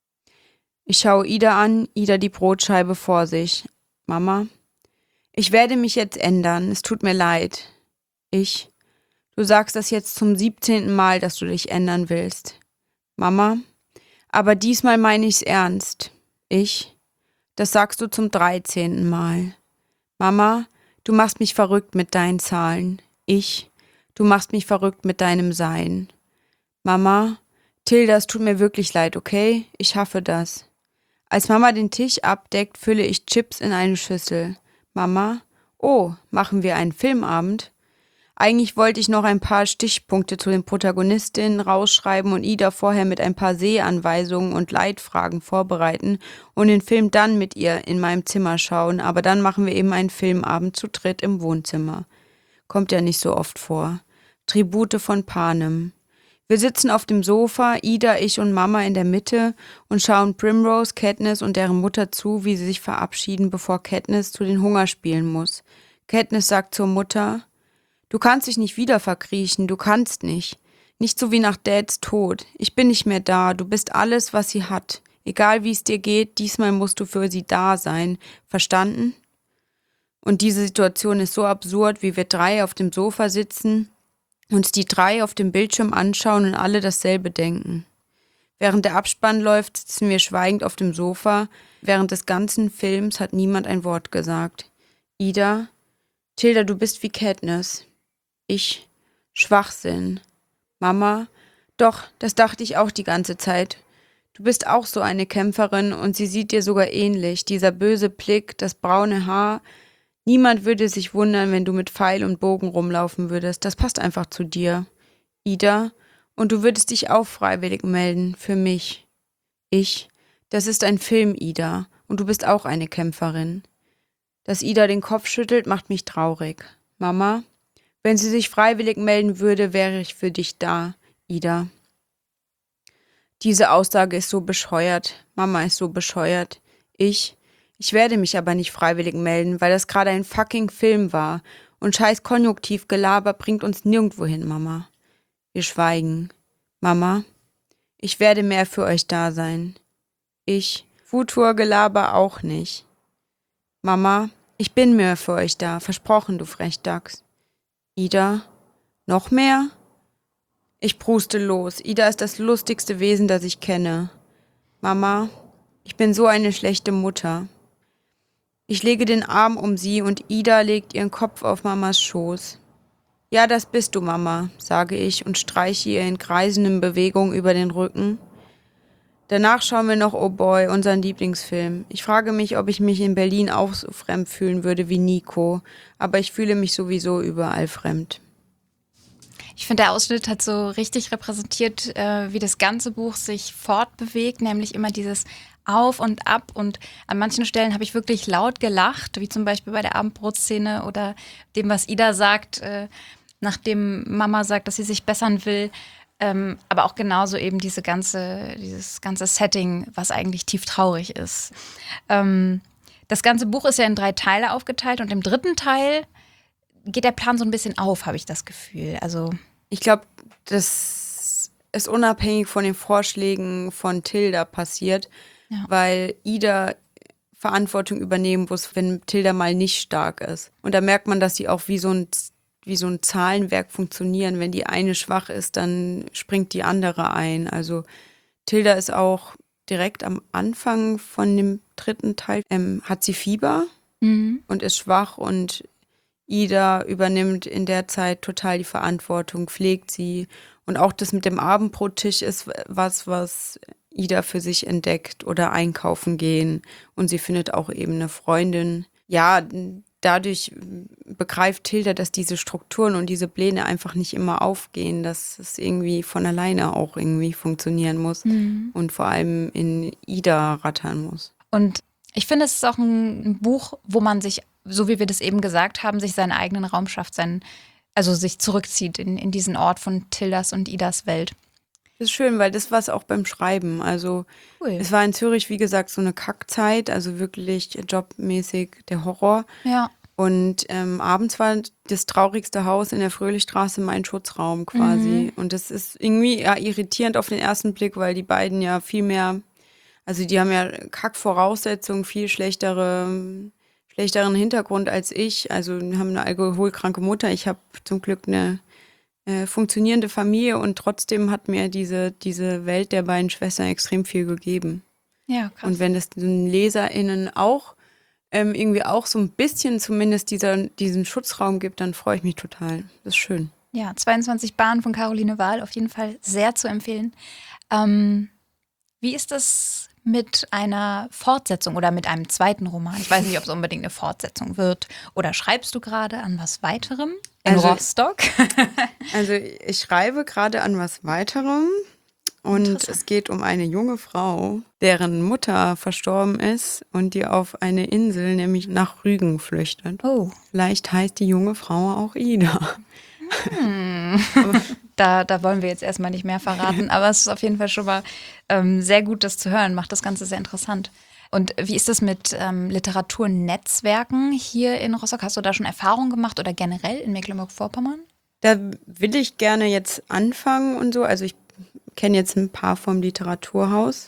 Ich schaue Ida an, Ida die Brotscheibe vor sich. Mama: »Ich werde mich jetzt ändern, es tut mir leid.« Ich: »Du sagst das jetzt zum 17. Mal, dass du dich ändern willst.« Mama: »Aber diesmal meine ich's ernst.« Ich: »Das sagst du zum 13. Mal.« Mama: »Du machst mich verrückt mit deinen Zahlen.« Ich: »Du machst mich verrückt mit deinem Sein.« Mama: »Tilda, es tut mir wirklich leid, okay? Ich schaffe das.« Als Mama den Tisch abdeckt, fülle ich Chips in eine Schüssel. Mama: »Oh, machen wir einen Filmabend?« Eigentlich wollte ich noch ein paar Stichpunkte zu den Protagonistinnen rausschreiben und Ida vorher mit ein paar Sehanweisungen und Leitfragen vorbereiten und den Film dann mit ihr in meinem Zimmer schauen, aber dann machen wir eben einen Filmabend zu dritt im Wohnzimmer. Kommt ja nicht so oft vor. Tribute von Panem. Wir sitzen auf dem Sofa, Ida, ich und Mama in der Mitte und schauen Primrose, Katniss und deren Mutter zu, wie sie sich verabschieden, bevor Katniss zu den Hungerspielen muss. Katniss sagt zur Mutter: »Du kannst dich nicht wieder verkriechen, du kannst nicht. Nicht so wie nach Dads Tod. Ich bin nicht mehr da, du bist alles, was sie hat. Egal wie es dir geht, diesmal musst du für sie da sein. Verstanden?« Und diese Situation ist so absurd, wie wir drei auf dem Sofa sitzen, uns die drei auf dem Bildschirm anschauen und alle dasselbe denken. Während der Abspann läuft, sitzen wir schweigend auf dem Sofa. Während des ganzen Films hat niemand ein Wort gesagt. Ida: »Tilda, du bist wie Katniss.« Ich: »Schwachsinn.« Mama: »Doch, das dachte ich auch die ganze Zeit. Du bist auch so eine Kämpferin und sie sieht dir sogar ähnlich. Dieser böse Blick, das braune Haar. Niemand würde sich wundern, wenn du mit Pfeil und Bogen rumlaufen würdest. Das passt einfach zu dir. Ida: »Und du würdest dich auch freiwillig melden, für mich.« Ich: »Das ist ein Film, Ida, und du bist auch eine Kämpferin.« Dass Ida den Kopf schüttelt, macht mich traurig. Mama: »Wenn sie sich freiwillig melden würde, wäre ich für dich da, Ida.« Diese Aussage ist so bescheuert. Mama ist so bescheuert. Ich werde mich aber nicht freiwillig melden, weil das gerade ein fucking Film war. Und scheiß Konjunktivgelaber bringt uns nirgendwo hin, Mama. Wir schweigen. Mama: »Ich werde mehr für euch da sein.« Ich: »Futurgelaber auch nicht.« Mama: »Ich bin mehr für euch da, versprochen, du Frechdachs.« Ida: »Noch mehr?« Ich pruste los. Ida ist das lustigste Wesen, das ich kenne. Mama: »Ich bin so eine schlechte Mutter.« Ich lege den Arm um sie und Ida legt ihren Kopf auf Mamas Schoß. »Ja, das bist du, Mama«, sage ich und streiche ihr in kreisenden Bewegungen über den Rücken. Danach schauen wir noch Oh Boy, unseren Lieblingsfilm. Ich frage mich, ob ich mich in Berlin auch so fremd fühlen würde wie Nico, aber ich fühle mich sowieso überall fremd. Ich finde, der Ausschnitt hat so richtig repräsentiert, wie das ganze Buch sich fortbewegt, nämlich immer dieses Auf und Ab. Und an manchen Stellen habe ich wirklich laut gelacht, wie zum Beispiel bei der Abendbrotszene oder dem, was Ida sagt, nachdem Mama sagt, dass sie sich bessern will. Aber auch genauso eben dieses ganze Setting, was eigentlich tief traurig ist. Das ganze Buch ist ja in 3 Teile aufgeteilt und im 3. Teil geht der Plan so ein bisschen auf, habe ich das Gefühl. Also ich glaube, das ist unabhängig von den Vorschlägen von Tilda passiert, ja, weil Ida Verantwortung übernehmen muss, wenn Tilda mal nicht stark ist. Und da merkt man, dass sie auch wie so wie so ein Zahlenwerk funktionieren. Wenn die eine schwach ist, dann springt die andere ein. Also Tilda ist auch direkt am Anfang von dem 3. Teil, hat sie Fieber und ist schwach und Ida übernimmt in der Zeit total die Verantwortung, pflegt sie. Und auch das mit dem Abendbrottisch ist was Ida für sich entdeckt oder einkaufen gehen. Und sie findet auch eben eine Freundin. Ja, dadurch begreift Tilda, dass diese Strukturen und diese Pläne einfach nicht immer aufgehen, dass es irgendwie von alleine auch irgendwie funktionieren muss und vor allem in Ida rattern muss. Und ich finde, es ist auch ein Buch, wo man sich, so wie wir das eben gesagt haben, sich seinen eigenen Raum schafft, also sich zurückzieht in diesen Ort von Tildas und Idas Welt. Das ist schön, weil das war es auch beim Schreiben. Also Es war in Zürich, wie gesagt, so eine Kackzeit, also wirklich jobmäßig der Horror. Ja. Und abends war das traurigste Haus in der Fröhlichstraße mein Schutzraum quasi. Und das ist irgendwie irritierend auf den ersten Blick, weil die beiden ja viel mehr, also die haben ja Kackvoraussetzungen, viel schlechteren Hintergrund als ich. Also wir haben eine alkoholkranke Mutter. Ich habe zum Glück eine funktionierende Familie und trotzdem hat mir diese Welt der beiden Schwestern extrem viel gegeben. Ja, krass. Und wenn es den LeserInnen auch irgendwie auch so ein bisschen zumindest diesen Schutzraum gibt, dann freue ich mich total. Das ist schön. Ja, 22 Bahnen von Caroline Wahl, auf jeden Fall sehr zu empfehlen. Wie ist das mit einer Fortsetzung oder mit einem zweiten Roman? Ich weiß nicht, ob es unbedingt eine Fortsetzung wird. Oder schreibst du gerade an was weiterem in Rostock? Also ich schreibe gerade an was weiterem und es geht um eine junge Frau, deren Mutter verstorben ist und die auf eine Insel, nämlich nach Rügen, flüchtet. Oh. Vielleicht heißt die junge Frau auch Ida. Da wollen wir jetzt erstmal nicht mehr verraten, aber es ist auf jeden Fall schon mal sehr gut, das zu hören. Macht das Ganze sehr interessant. Und wie ist das mit Literaturnetzwerken hier in Rostock? Hast du da schon Erfahrungen gemacht oder generell in Mecklenburg-Vorpommern? Da will ich gerne jetzt anfangen und so. Also ich kenne jetzt ein paar vom Literaturhaus.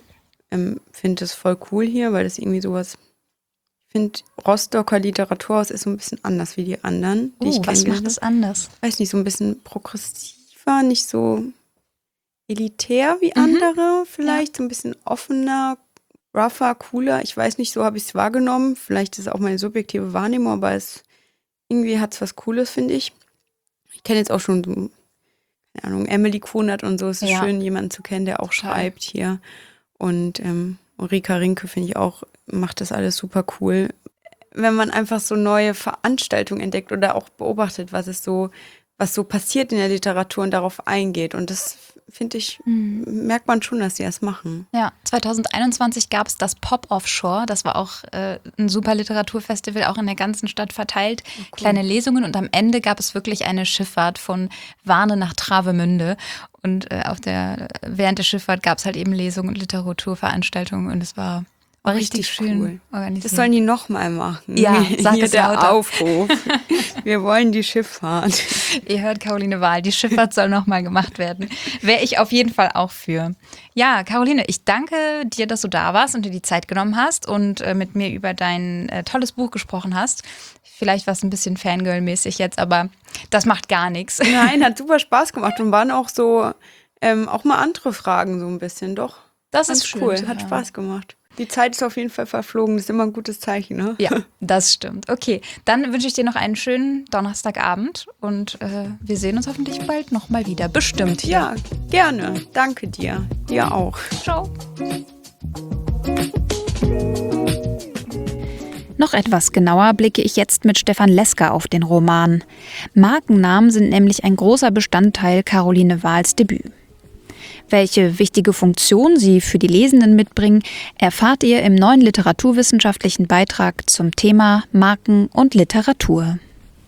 Finde das voll cool hier, weil das irgendwie sowas. Ich finde, Rostocker Literaturhaus ist so ein bisschen anders wie die anderen, die ich was kenne. macht das anders? Weiß nicht, so ein bisschen progressiver, nicht so elitär wie andere vielleicht, so ein bisschen offener, rougher, cooler. Ich weiß nicht, so habe ich es wahrgenommen. Vielleicht ist es auch meine subjektive Wahrnehmung, aber irgendwie hat es was Cooles, finde ich. Ich kenne jetzt auch schon so, keine Ahnung, Emily Kunert und so. Es ist schön, jemanden zu kennen, der auch schreibt hier. Und Ulrika Rinke, finde ich auch, macht das alles super cool. Wenn man einfach so neue Veranstaltungen entdeckt oder auch beobachtet, was so passiert in der Literatur und darauf eingeht. Und das, finde ich, merkt man schon, dass sie das machen. Ja, 2021 gab es das Pop Offshore. Das war auch ein super Literaturfestival, auch in der ganzen Stadt verteilt. Oh, cool. Kleine Lesungen und am Ende gab es wirklich eine Schifffahrt von Warne nach Travemünde. Und während der Schifffahrt gab es halt eben Lesungen und Literaturveranstaltungen und es war richtig schön cool. Organisiert. Das sollen die nochmal machen. Ja, sag hier es der lauter. Aufruf. Wir wollen die Schifffahrt. Ihr hört Caroline Wahl, die Schifffahrt soll nochmal gemacht werden. Wäre ich auf jeden Fall auch für. Ja, Caroline, ich danke dir, dass du da warst und dir die Zeit genommen hast und mit mir über dein tolles Buch gesprochen hast. Vielleicht war es ein bisschen Fangirl-mäßig jetzt, aber das macht gar nichts. Nein, hat super Spaß gemacht und waren auch so, auch mal andere Fragen so ein bisschen, doch. Das ist schön. Cool, hat Spaß gemacht. Die Zeit ist auf jeden Fall verflogen, das ist immer ein gutes Zeichen, ne? Ja, das stimmt. Okay, dann wünsche ich dir noch einen schönen Donnerstagabend und wir sehen uns hoffentlich bald nochmal wieder. Bestimmt hier. Ja, gerne. Danke dir. Dir auch. Ciao. Noch etwas genauer blicke ich jetzt mit Stefan Leska auf den Roman. Markennamen sind nämlich ein großer Bestandteil Caroline Wahls Debüt. Welche wichtige Funktion sie für die Lesenden mitbringen, erfahrt ihr im neuen literaturwissenschaftlichen Beitrag zum Thema Marken und Literatur.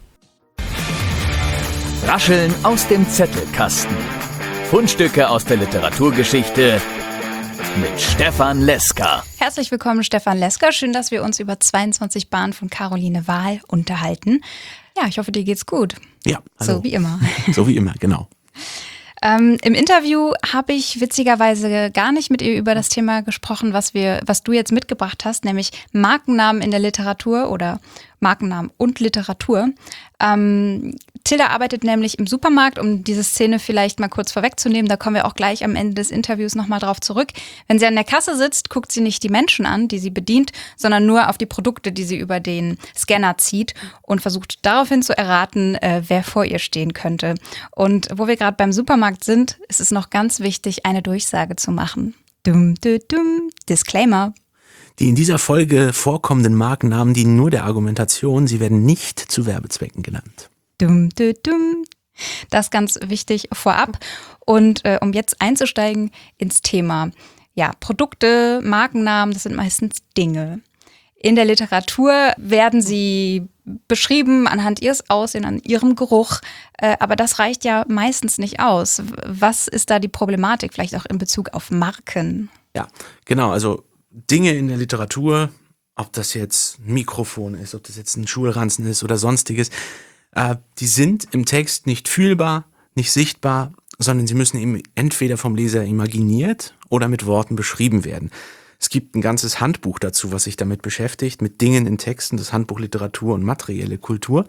Rascheln aus dem Zettelkasten. Fundstücke aus der Literaturgeschichte mit Stefan Leska. Herzlich willkommen, Stefan Leska. Schön, dass wir uns über 22 Bahnen von Caroline Wahl unterhalten. Ja, ich hoffe, dir geht's gut. Ja, hallo. So wie immer. So wie immer, genau. Im Interview habe ich witzigerweise gar nicht mit ihr über das Thema gesprochen, was du jetzt mitgebracht hast, nämlich Markennamen in der Literatur oder Markennamen und Literatur. Tilda arbeitet nämlich im Supermarkt, um diese Szene vielleicht mal kurz vorwegzunehmen. Da kommen wir auch gleich am Ende des Interviews nochmal drauf zurück. Wenn sie an der Kasse sitzt, guckt sie nicht die Menschen an, die sie bedient, sondern nur auf die Produkte, die sie über den Scanner zieht und versucht daraufhin zu erraten, wer vor ihr stehen könnte. Und wo wir gerade beim Supermarkt sind, ist es noch ganz wichtig, eine Durchsage zu machen. Dum, dum, dum. Disclaimer. Die in dieser Folge vorkommenden Markennamen dienen nur der Argumentation, sie werden nicht zu Werbezwecken genannt. Dum, dum, dum. Das ist ganz wichtig vorab. Und um jetzt einzusteigen ins Thema. Ja, Produkte, Markennamen, das sind meistens Dinge. In der Literatur werden sie beschrieben anhand ihres Aussehens, an ihrem Geruch. Aber das reicht ja meistens nicht aus. Was ist da die Problematik, vielleicht auch in Bezug auf Marken? Ja, genau, also Dinge in der Literatur, ob das jetzt ein Mikrofon ist, ob das jetzt ein Schulranzen ist oder sonstiges, die sind im Text nicht fühlbar, nicht sichtbar, sondern sie müssen eben entweder vom Leser imaginiert oder mit Worten beschrieben werden. Es gibt ein ganzes Handbuch dazu, was sich damit beschäftigt, mit Dingen in Texten, das Handbuch Literatur und materielle Kultur.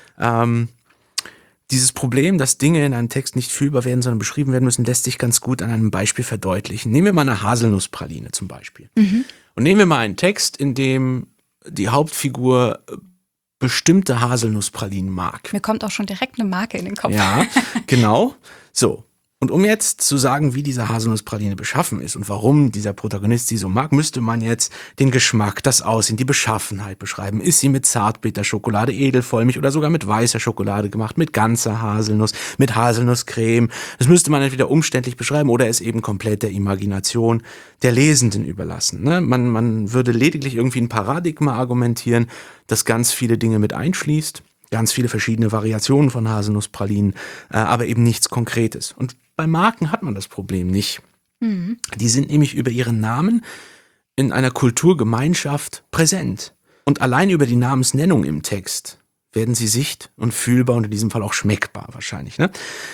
Dieses Problem, dass Dinge in einem Text nicht fühlbar werden, sondern beschrieben werden müssen, lässt sich ganz gut an einem Beispiel verdeutlichen. Nehmen wir mal eine Haselnusspraline zum Beispiel. Und nehmen wir mal einen Text, in dem die Hauptfigur bestimmte Haselnusspralinen mag. Mir kommt auch schon direkt eine Marke in den Kopf. Ja, genau. So. Und um jetzt zu sagen, wie diese Haselnusspraline beschaffen ist und warum dieser Protagonist sie so mag, müsste man jetzt den Geschmack, das Aussehen, die Beschaffenheit beschreiben. Ist sie mit Zartbitterschokolade, Edelvollmilch oder sogar mit weißer Schokolade gemacht, mit ganzer Haselnuss, mit Haselnusscreme? Das müsste man entweder umständlich beschreiben oder es eben komplett der Imagination der Lesenden überlassen. Ne? Man würde lediglich irgendwie ein Paradigma argumentieren, das ganz viele Dinge mit einschließt. Ganz viele verschiedene Variationen von Haselnusspralinen, aber eben nichts Konkretes. Und bei Marken hat man das Problem nicht. Die sind nämlich über ihren Namen in einer Kulturgemeinschaft präsent. Und allein über die Namensnennung im Text werden sie sicht- und fühlbar und in diesem Fall auch schmeckbar wahrscheinlich. Ne?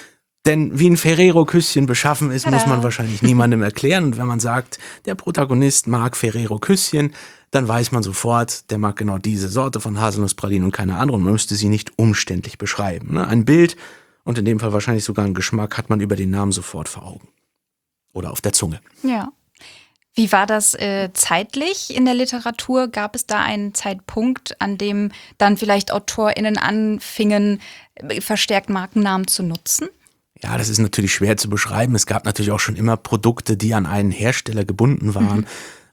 Denn wie ein Ferrero-Küsschen beschaffen ist, muss man wahrscheinlich niemandem erklären. Und wenn man sagt, der Protagonist mag Ferrero-Küsschen, dann weiß man sofort, der mag genau diese Sorte von Haselnusspralinen und keine andere. Und man müsste sie nicht umständlich beschreiben. Ne? Ein Bild und in dem Fall wahrscheinlich sogar einen Geschmack hat man über den Namen sofort vor Augen. Oder auf der Zunge. Ja. Wie war das zeitlich in der Literatur? Gab es da einen Zeitpunkt, an dem dann vielleicht AutorInnen anfingen, verstärkt Markennamen zu nutzen? Ja, das ist natürlich schwer zu beschreiben. Es gab natürlich auch schon immer Produkte, die an einen Hersteller gebunden waren.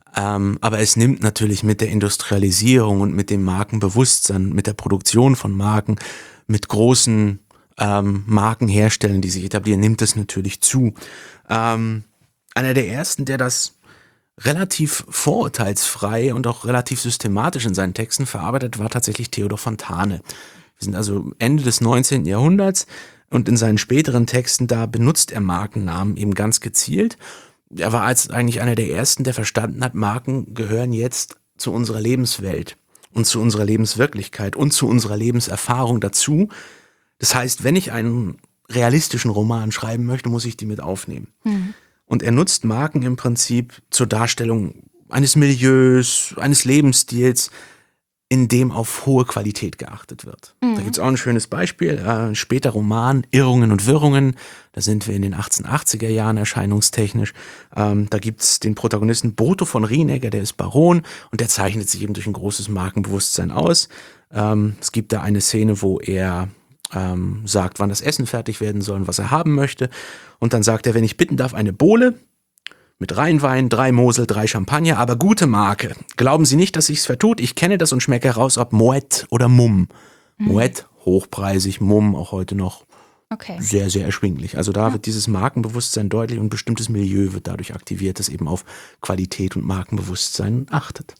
Aber es nimmt natürlich mit der Industrialisierung und mit dem Markenbewusstsein, mit der Produktion von Marken, mit großen Markenherstellern, die sich etablieren, nimmt es natürlich zu. Einer der ersten, der das relativ vorurteilsfrei und auch relativ systematisch in seinen Texten verarbeitet, war tatsächlich Theodor Fontane. Wir sind also Ende des 19. Jahrhunderts und in seinen späteren Texten, da benutzt er Markennamen eben ganz gezielt. Er war als eigentlich einer der ersten, der verstanden hat, Marken gehören jetzt zu unserer Lebenswelt und zu unserer Lebenswirklichkeit und zu unserer Lebenserfahrung dazu. Das heißt, wenn ich einen realistischen Roman schreiben möchte, muss ich die mit aufnehmen. Und er nutzt Marken im Prinzip zur Darstellung eines Milieus, eines Lebensstils, in dem auf hohe Qualität geachtet wird. Da gibt es auch ein schönes Beispiel, ein später Roman, Irrungen und Wirrungen, da sind wir in den 1880er Jahren erscheinungstechnisch. Da gibt es den Protagonisten Botho von Rienecker, der ist Baron und der zeichnet sich eben durch ein großes Markenbewusstsein aus. Es gibt da eine Szene, wo er sagt, wann das Essen fertig werden soll und was er haben möchte. Und dann sagt er, wenn ich bitten darf, eine Bowle mit Rheinwein, 3 Mosel, 3 Champagner, aber gute Marke. Glauben Sie nicht, dass sich's vertut? Ich kenne das und schmecke heraus, ob Moet oder Mumm. Moet, hochpreisig, Mumm auch heute noch sehr, sehr erschwinglich. Also da wird dieses Markenbewusstsein deutlich und ein bestimmtes Milieu wird dadurch aktiviert, das eben auf Qualität und Markenbewusstsein achtet.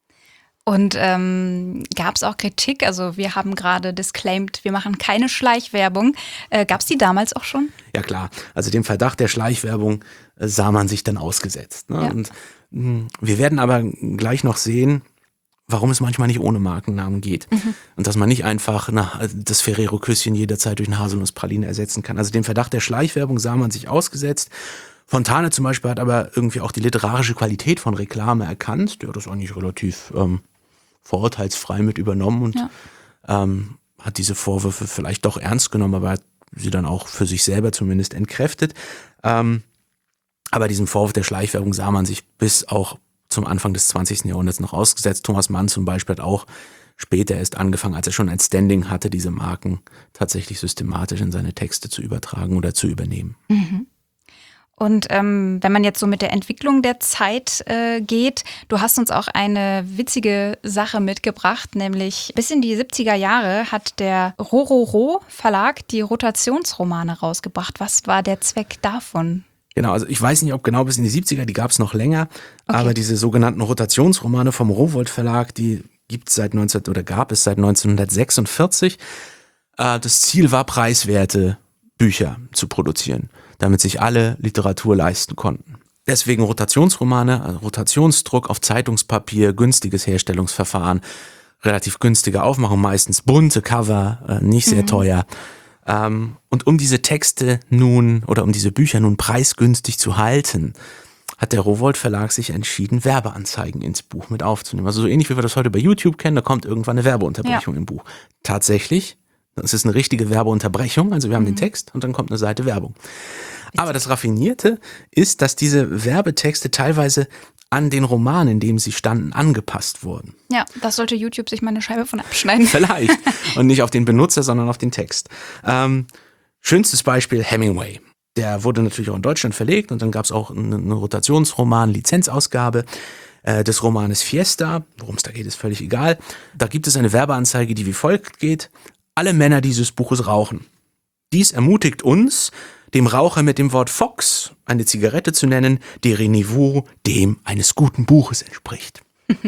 Und gab es auch Kritik? Also wir haben gerade disclaimed, wir machen keine Schleichwerbung. Gab es die damals auch schon? Ja klar, also dem Verdacht der Schleichwerbung sah man sich dann ausgesetzt. Ne? Ja. Und wir werden aber gleich noch sehen, warum es manchmal nicht ohne Markennamen geht. Und dass man nicht einfach das Ferrero-Küsschen jederzeit durch eine Haselnusspraline ersetzen kann. Also dem Verdacht der Schleichwerbung sah man sich ausgesetzt. Fontane zum Beispiel hat aber irgendwie auch die literarische Qualität von Reklame erkannt. Der hat das eigentlich relativ vorurteilsfrei mit übernommen und hat diese Vorwürfe vielleicht doch ernst genommen, aber hat sie dann auch für sich selber zumindest entkräftet. Aber diesem Vorwurf der Schleichwerbung sah man sich bis auch zum Anfang des 20. Jahrhunderts noch ausgesetzt. Thomas Mann zum Beispiel hat auch später erst angefangen, als er schon ein Standing hatte, diese Marken tatsächlich systematisch in seine Texte zu übertragen oder zu übernehmen. Und wenn man jetzt so mit der Entwicklung der Zeit geht, du hast uns auch eine witzige Sache mitgebracht, nämlich bis in die 70er Jahre hat der Rororo Verlag die Rotationsromane rausgebracht. Was war der Zweck davon? Genau, also ich weiß nicht, ob genau bis in die 70er, die gab es noch länger, aber diese sogenannten Rotationsromane vom Rowohlt Verlag, die gab es seit 1946. Das Ziel war, preiswerte Bücher zu produzieren, damit sich alle Literatur leisten konnten. Deswegen Rotationsromane, also Rotationsdruck auf Zeitungspapier, günstiges Herstellungsverfahren, relativ günstige Aufmachung, meistens bunte Cover, nicht sehr teuer. Und um diese Texte nun oder um diese Bücher nun preisgünstig zu halten, hat der Rowohlt Verlag sich entschieden, Werbeanzeigen ins Buch mit aufzunehmen. Also so ähnlich wie wir das heute bei YouTube kennen, da kommt irgendwann eine Werbeunterbrechung im Buch. Tatsächlich, das ist eine richtige Werbeunterbrechung, also wir haben den Text und dann kommt eine Seite Werbung. Aber das Raffinierte ist, dass diese Werbetexte teilweise an den Roman, in dem sie standen, angepasst wurden. Ja, das sollte YouTube sich mal eine Scheibe von abschneiden. Vielleicht. Und nicht auf den Benutzer, sondern auf den Text. Schönstes Beispiel Hemingway. Der wurde natürlich auch in Deutschland verlegt und dann gab es auch eine Rotationsroman-Lizenzausgabe des Romanes Fiesta. Worum es da geht, ist völlig egal. Da gibt es eine Werbeanzeige, die wie folgt geht. Alle Männer dieses Buches rauchen. Dies ermutigt uns, dem Raucher mit dem Wort Fox eine Zigarette zu nennen, deren Niveau dem eines guten Buches entspricht.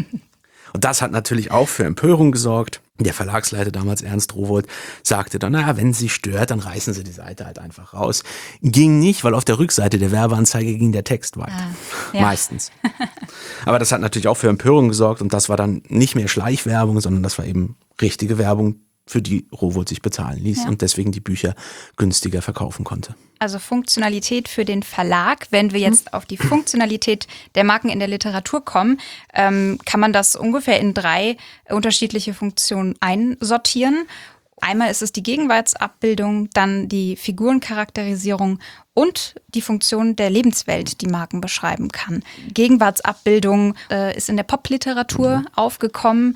Und das hat natürlich auch für Empörung gesorgt. Der Verlagsleiter damals, Ernst Rowohlt, sagte dann, wenn sie stört, dann reißen sie die Seite halt einfach raus. Ging nicht, weil auf der Rückseite der Werbeanzeige ging der Text weiter. Ja. Meistens. Aber das hat natürlich auch für Empörung gesorgt und das war dann nicht mehr Schleichwerbung, sondern das war eben richtige Werbung, für die Rowohlt sich bezahlen ließ und deswegen die Bücher günstiger verkaufen konnte. Also Funktionalität für den Verlag. Wenn wir jetzt auf die Funktionalität der Marken in der Literatur kommen, kann man das ungefähr in 3 unterschiedliche Funktionen einsortieren. Einmal ist es die Gegenwartsabbildung, dann die Figurencharakterisierung und die Funktion der Lebenswelt, die Marken beschreiben kann. Gegenwartsabbildung ist in der Popliteratur aufgekommen.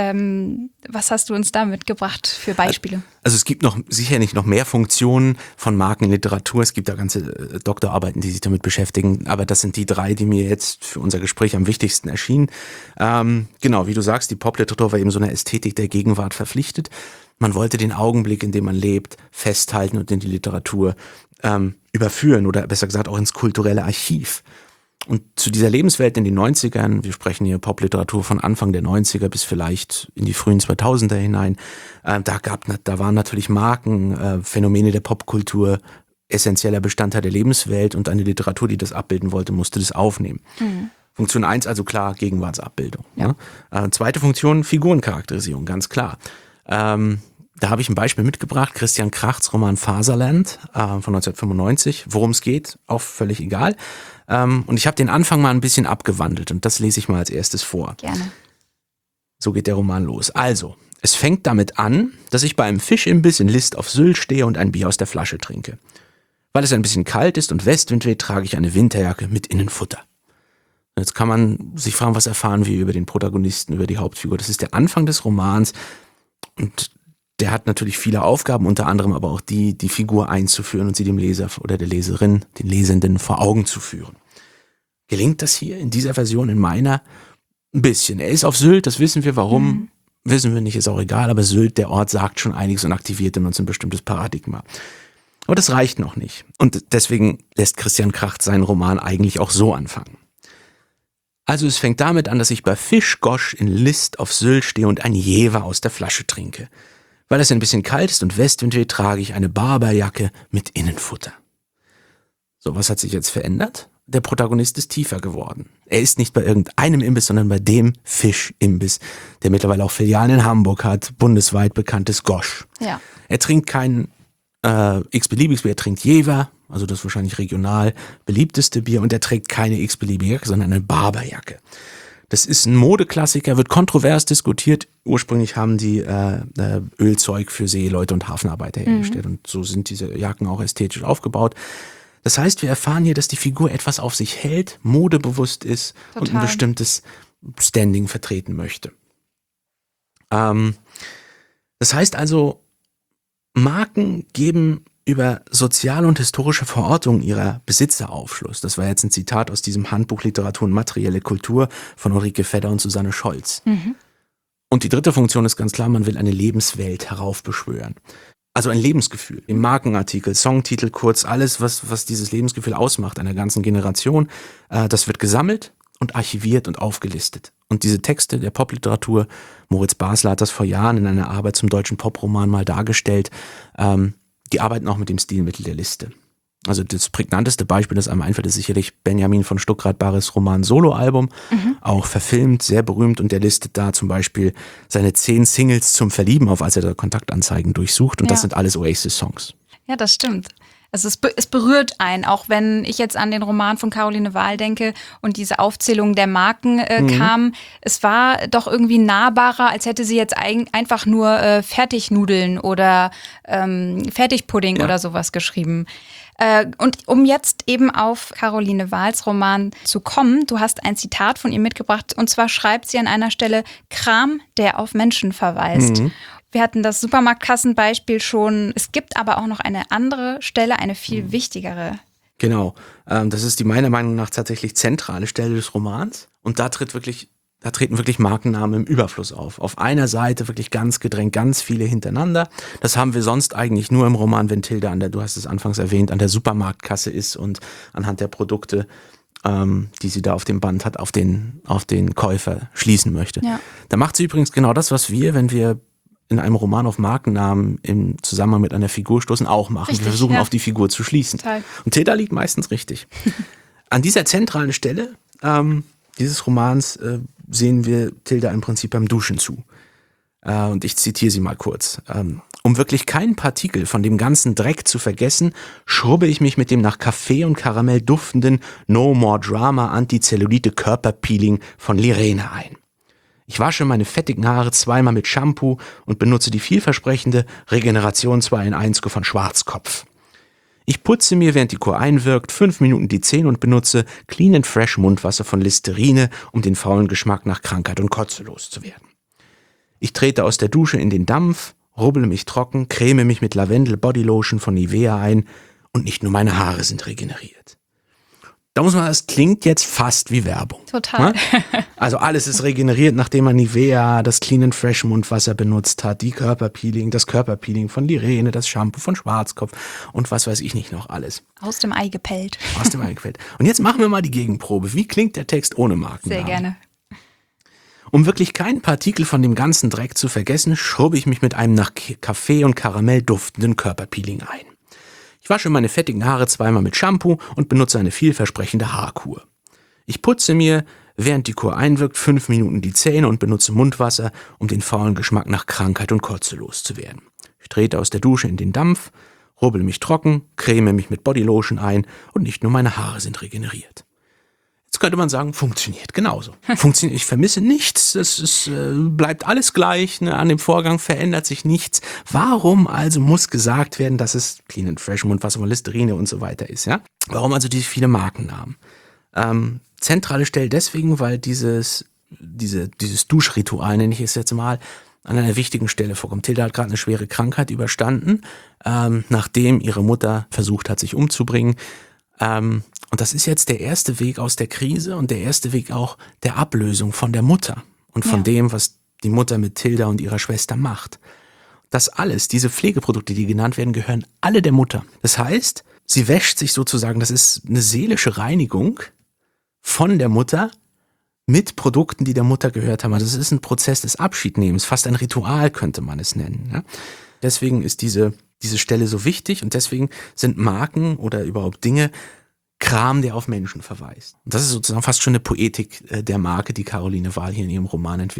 Was hast du uns da mitgebracht für Beispiele? Also es gibt sicherlich noch mehr Funktionen von Marken in Literatur. Es gibt da ganze Doktorarbeiten, die sich damit beschäftigen. Aber das sind die 3, die mir jetzt für unser Gespräch am wichtigsten erschienen. Genau, wie du sagst, die Popliteratur war eben so eine Ästhetik der Gegenwart verpflichtet. Man wollte den Augenblick, in dem man lebt, festhalten und in die Literatur überführen oder besser gesagt auch ins kulturelle Archiv. Und zu dieser Lebenswelt in den 90ern, wir sprechen hier Popliteratur von Anfang der 90er bis vielleicht in die frühen 2000er hinein, da waren natürlich Marken, Phänomene der Popkultur, essentieller Bestandteil der Lebenswelt und eine Literatur, die das abbilden wollte, musste das aufnehmen. Funktion 1, also klar, Gegenwartsabbildung. Ja. Zweite Funktion, Figurencharakterisierung, ganz klar. Da habe ich ein Beispiel mitgebracht, Christian Krachts Roman Faserland von 1995. Worum es geht, auch völlig egal. Und ich habe den Anfang mal ein bisschen abgewandelt und das lese ich mal als erstes vor. Gerne. So geht der Roman los. Also, es fängt damit an, dass ich bei einem Fischimbiss in List auf Sylt stehe und ein Bier aus der Flasche trinke. Weil es ein bisschen kalt ist und Westwind weht, trage ich eine Winterjacke mit Innenfutter. Jetzt kann man sich fragen, was erfahren wir über den Protagonisten, über die Hauptfigur. Das ist der Anfang des Romans. Und der hat natürlich viele Aufgaben, unter anderem aber auch die Figur einzuführen und sie dem Leser oder der Leserin, den Lesenden vor Augen zu führen. Gelingt das hier in dieser Version, in meiner? Ein bisschen. Er ist auf Sylt, das wissen wir. Warum? Wissen wir nicht, ist auch egal. Aber Sylt, der Ort, sagt schon einiges und aktiviert in uns ein bestimmtes Paradigma. Aber das reicht noch nicht. Und deswegen lässt Christian Kracht seinen Roman eigentlich auch so anfangen. Also es fängt damit an, dass ich bei Fischgosch in List auf Sylt stehe und ein Jever aus der Flasche trinke. Weil es ein bisschen kalt ist und Westwind weht, trage ich eine Barberjacke mit Innenfutter. So, was hat sich jetzt verändert? Der Protagonist ist tiefer geworden. Er ist nicht bei irgendeinem Imbiss, sondern bei dem Fischimbiss, der mittlerweile auch Filialen in Hamburg hat, bundesweit bekanntes Gosch. Ja. Er trinkt kein x-beliebiges Bier, er trinkt Jever, also das wahrscheinlich regional beliebteste Bier, und er trägt keine x-beliebige Jacke, sondern eine Barberjacke. Das ist ein Modeklassiker, wird kontrovers diskutiert. Ursprünglich haben die Ölzeug für Seeleute und Hafenarbeiter hergestellt. Und so sind diese Jacken auch ästhetisch aufgebaut. Das heißt, wir erfahren hier, dass die Figur etwas auf sich hält, modebewusst ist und ein bestimmtes Standing vertreten möchte. Das heißt also, Marken geben über soziale und historische Verortung ihrer Besitzer Aufschluss. Das war jetzt ein Zitat aus diesem Handbuch Literatur und materielle Kultur von Ulrike Fedder und Susanne Scholz. Und die dritte Funktion ist ganz klar, man will eine Lebenswelt heraufbeschwören. Also ein Lebensgefühl. Im Markenartikel, Songtitel, kurz alles, was dieses Lebensgefühl ausmacht einer ganzen Generation, das wird gesammelt und archiviert und aufgelistet. Und diese Texte der Popliteratur, Moritz Basler hat das vor Jahren in einer Arbeit zum deutschen Poproman mal dargestellt, die arbeiten auch mit dem Stilmittel der Liste. Also das prägnanteste Beispiel, das einem einfällt, ist sicherlich Benjamin von Stuckrad-Barres Roman Soloalbum, auch verfilmt, sehr berühmt, und der listet da zum Beispiel seine 10 Singles zum Verlieben auf, als er da Kontaktanzeigen durchsucht, und das sind alles Oasis-Songs. Ja, das stimmt. Also es berührt einen, auch wenn ich jetzt an den Roman von Caroline Wahl denke und diese Aufzählung der Marken kam. Es war doch irgendwie nahbarer, als hätte sie jetzt einfach nur Fertignudeln oder Fertigpudding oder sowas geschrieben. Und um jetzt eben auf Caroline Wahls Roman zu kommen, du hast ein Zitat von ihr mitgebracht, und zwar schreibt sie an einer Stelle: Kram, der auf Menschen verweist. Wir hatten das Supermarktkassenbeispiel schon. Es gibt aber auch noch eine andere Stelle, eine viel wichtigere. Genau. Das ist die meiner Meinung nach tatsächlich zentrale Stelle des Romans. Und da treten wirklich Markennamen im Überfluss auf. Auf einer Seite wirklich ganz gedrängt, ganz viele hintereinander. Das haben wir sonst eigentlich nur im Roman, wenn Tilda du hast es anfangs erwähnt, an der Supermarktkasse ist und anhand der Produkte, die sie da auf dem Band hat, auf den Käufer schließen möchte. Ja. Da macht sie übrigens genau das, was wir, wenn wir in einem Roman auf Markennamen im Zusammenhang mit einer Figur stoßen, auch machen. Richtig, wir versuchen auf die Figur zu schließen. Total. Und Tilda liegt meistens richtig. An dieser zentralen Stelle dieses Romans sehen wir Tilda im Prinzip beim Duschen zu. Und ich zitiere sie mal kurz. Um wirklich keinen Partikel von dem ganzen Dreck zu vergessen, schrubbe ich mich mit dem nach Kaffee und Karamell duftenden No More Drama Antizellulite Körperpeeling von Lirene ein. Ich wasche meine fettigen Haare 2-mal mit Shampoo und benutze die vielversprechende Regeneration 2-in-1 von Schwarzkopf. Ich putze mir, während die Kur einwirkt, 5 Minuten die Zähne und benutze Clean and Fresh Mundwasser von Listerine, um den faulen Geschmack nach Krankheit und Kotze loszuwerden. Ich trete aus der Dusche in den Dampf, rubbele mich trocken, creme mich mit Lavendel Bodylotion von Nivea ein, und nicht nur meine Haare sind regeneriert. Da muss man, das klingt jetzt fast wie Werbung. Total. Also alles ist regeneriert, nachdem man Nivea, das Clean and Fresh Mundwasser benutzt hat, das Körperpeeling von Lirene, das Shampoo von Schwarzkopf und was weiß ich nicht noch alles. Aus dem Ei gepellt. Aus dem Ei gepellt. Und jetzt machen wir mal die Gegenprobe. Wie klingt der Text ohne Markennamen? Sehr gerne. Um wirklich keinen Partikel von dem ganzen Dreck zu vergessen, schrubbe ich mich mit einem nach Kaffee und Karamell duftenden Körperpeeling ein. Ich wasche meine fettigen Haare 2-mal mit Shampoo und benutze eine vielversprechende Haarkur. Ich putze mir, während die Kur einwirkt, 5 Minuten die Zähne und benutze Mundwasser, um den faulen Geschmack nach Krankheit und Kotze loszuwerden. Ich trete aus der Dusche in den Dampf, rubbel mich trocken, creme mich mit Bodylotion ein, und nicht nur meine Haare sind regeneriert. Jetzt könnte man sagen, funktioniert genauso. Ich vermisse nichts, bleibt alles gleich, ne? An dem Vorgang verändert sich nichts. Warum also muss gesagt werden, dass es Clean and Fresh Mundwasser von Listerine und so weiter ist? Ja? Warum also diese viele Markennamen? Zentrale Stelle deswegen, weil dieses Duschritual, nenne ich es jetzt mal, an einer wichtigen Stelle vorkommt. Tilda hat gerade eine schwere Krankheit überstanden, nachdem ihre Mutter versucht hat, sich umzubringen. Und das ist jetzt der erste Weg aus der Krise und der erste Weg auch der Ablösung von der Mutter und von dem, was die Mutter mit Tilda und ihrer Schwester macht. Das alles, diese Pflegeprodukte, die genannt werden, gehören alle der Mutter. Das heißt, sie wäscht sich sozusagen, das ist eine seelische Reinigung von der Mutter mit Produkten, die der Mutter gehört haben. Also das ist ein Prozess des Abschiednehmens, fast ein Ritual könnte man es nennen. Ja? Deswegen ist diese Stelle so wichtig, und deswegen sind Marken oder überhaupt Dinge Kram, der auf Menschen verweist. Und das ist sozusagen fast schon eine Poetik der Marke, die Caroline Wahl hier in ihrem Roman entwickelt.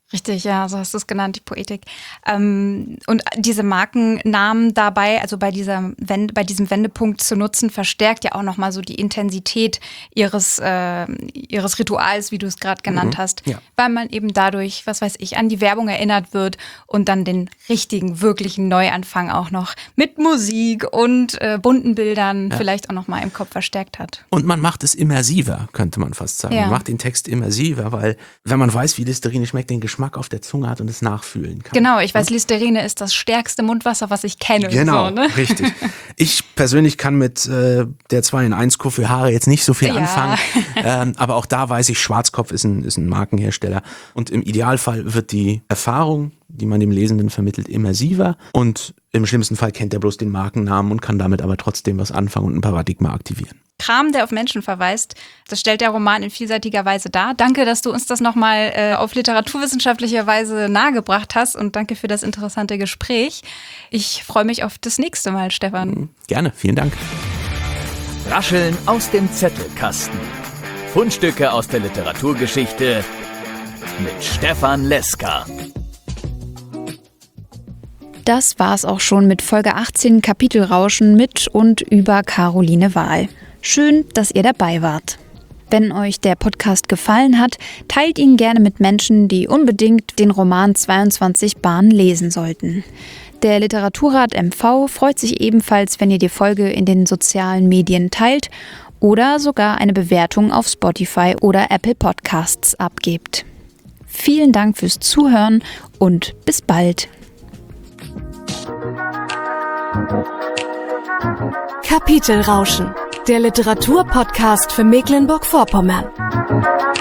Richtig, ja, so hast du es genannt, die Poetik. Und diese Markennamen dabei, also bei diesem Wendepunkt zu nutzen, verstärkt ja auch nochmal so die Intensität ihres Rituals, wie du es gerade genannt hast. Ja. Weil man eben dadurch, was weiß ich, an die Werbung erinnert wird und dann den richtigen, wirklichen Neuanfang auch noch mit Musik und bunten Bildern vielleicht auch nochmal im Kopf verstärkt hat. Und man macht es immersiver, könnte man fast sagen. Man macht den Text immersiver, weil wenn man weiß, wie Listerine schmeckt, den Geschmack auf der Zunge hat und es nachfühlen kann. Genau, ich weiß, Listerine ist das stärkste Mundwasser, was ich kenne. Genau, so, ne? Richtig. Ich persönlich kann mit der 2-in-1-Kur für Haare jetzt nicht so viel anfangen, aber auch da weiß ich, Schwarzkopf ist ein Markenhersteller und im Idealfall wird die Erfahrung, die man dem Lesenden vermittelt, immersiver und im schlimmsten Fall kennt er bloß den Markennamen und kann damit aber trotzdem was anfangen und ein Paradigma aktivieren. Kram, der auf Menschen verweist, das stellt der Roman in vielseitiger Weise dar. Danke, dass du uns das nochmal auf literaturwissenschaftlicher Weise nahegebracht hast und danke für das interessante Gespräch. Ich freue mich auf das nächste Mal, Stefan. Gerne, vielen Dank. Rascheln aus dem Zettelkasten. Fundstücke aus der Literaturgeschichte mit Stefan Leska. Das war's auch schon mit Folge 18 Kapitelrauschen mit und über Caroline Wahl. Schön, dass ihr dabei wart. Wenn euch der Podcast gefallen hat, teilt ihn gerne mit Menschen, die unbedingt den Roman 22 Bahnen lesen sollten. Der Literaturrat MV freut sich ebenfalls, wenn ihr die Folge in den sozialen Medien teilt oder sogar eine Bewertung auf Spotify oder Apple Podcasts abgebt. Vielen Dank fürs Zuhören und bis bald. Kapitelrauschen, der Literaturpodcast für Mecklenburg-Vorpommern.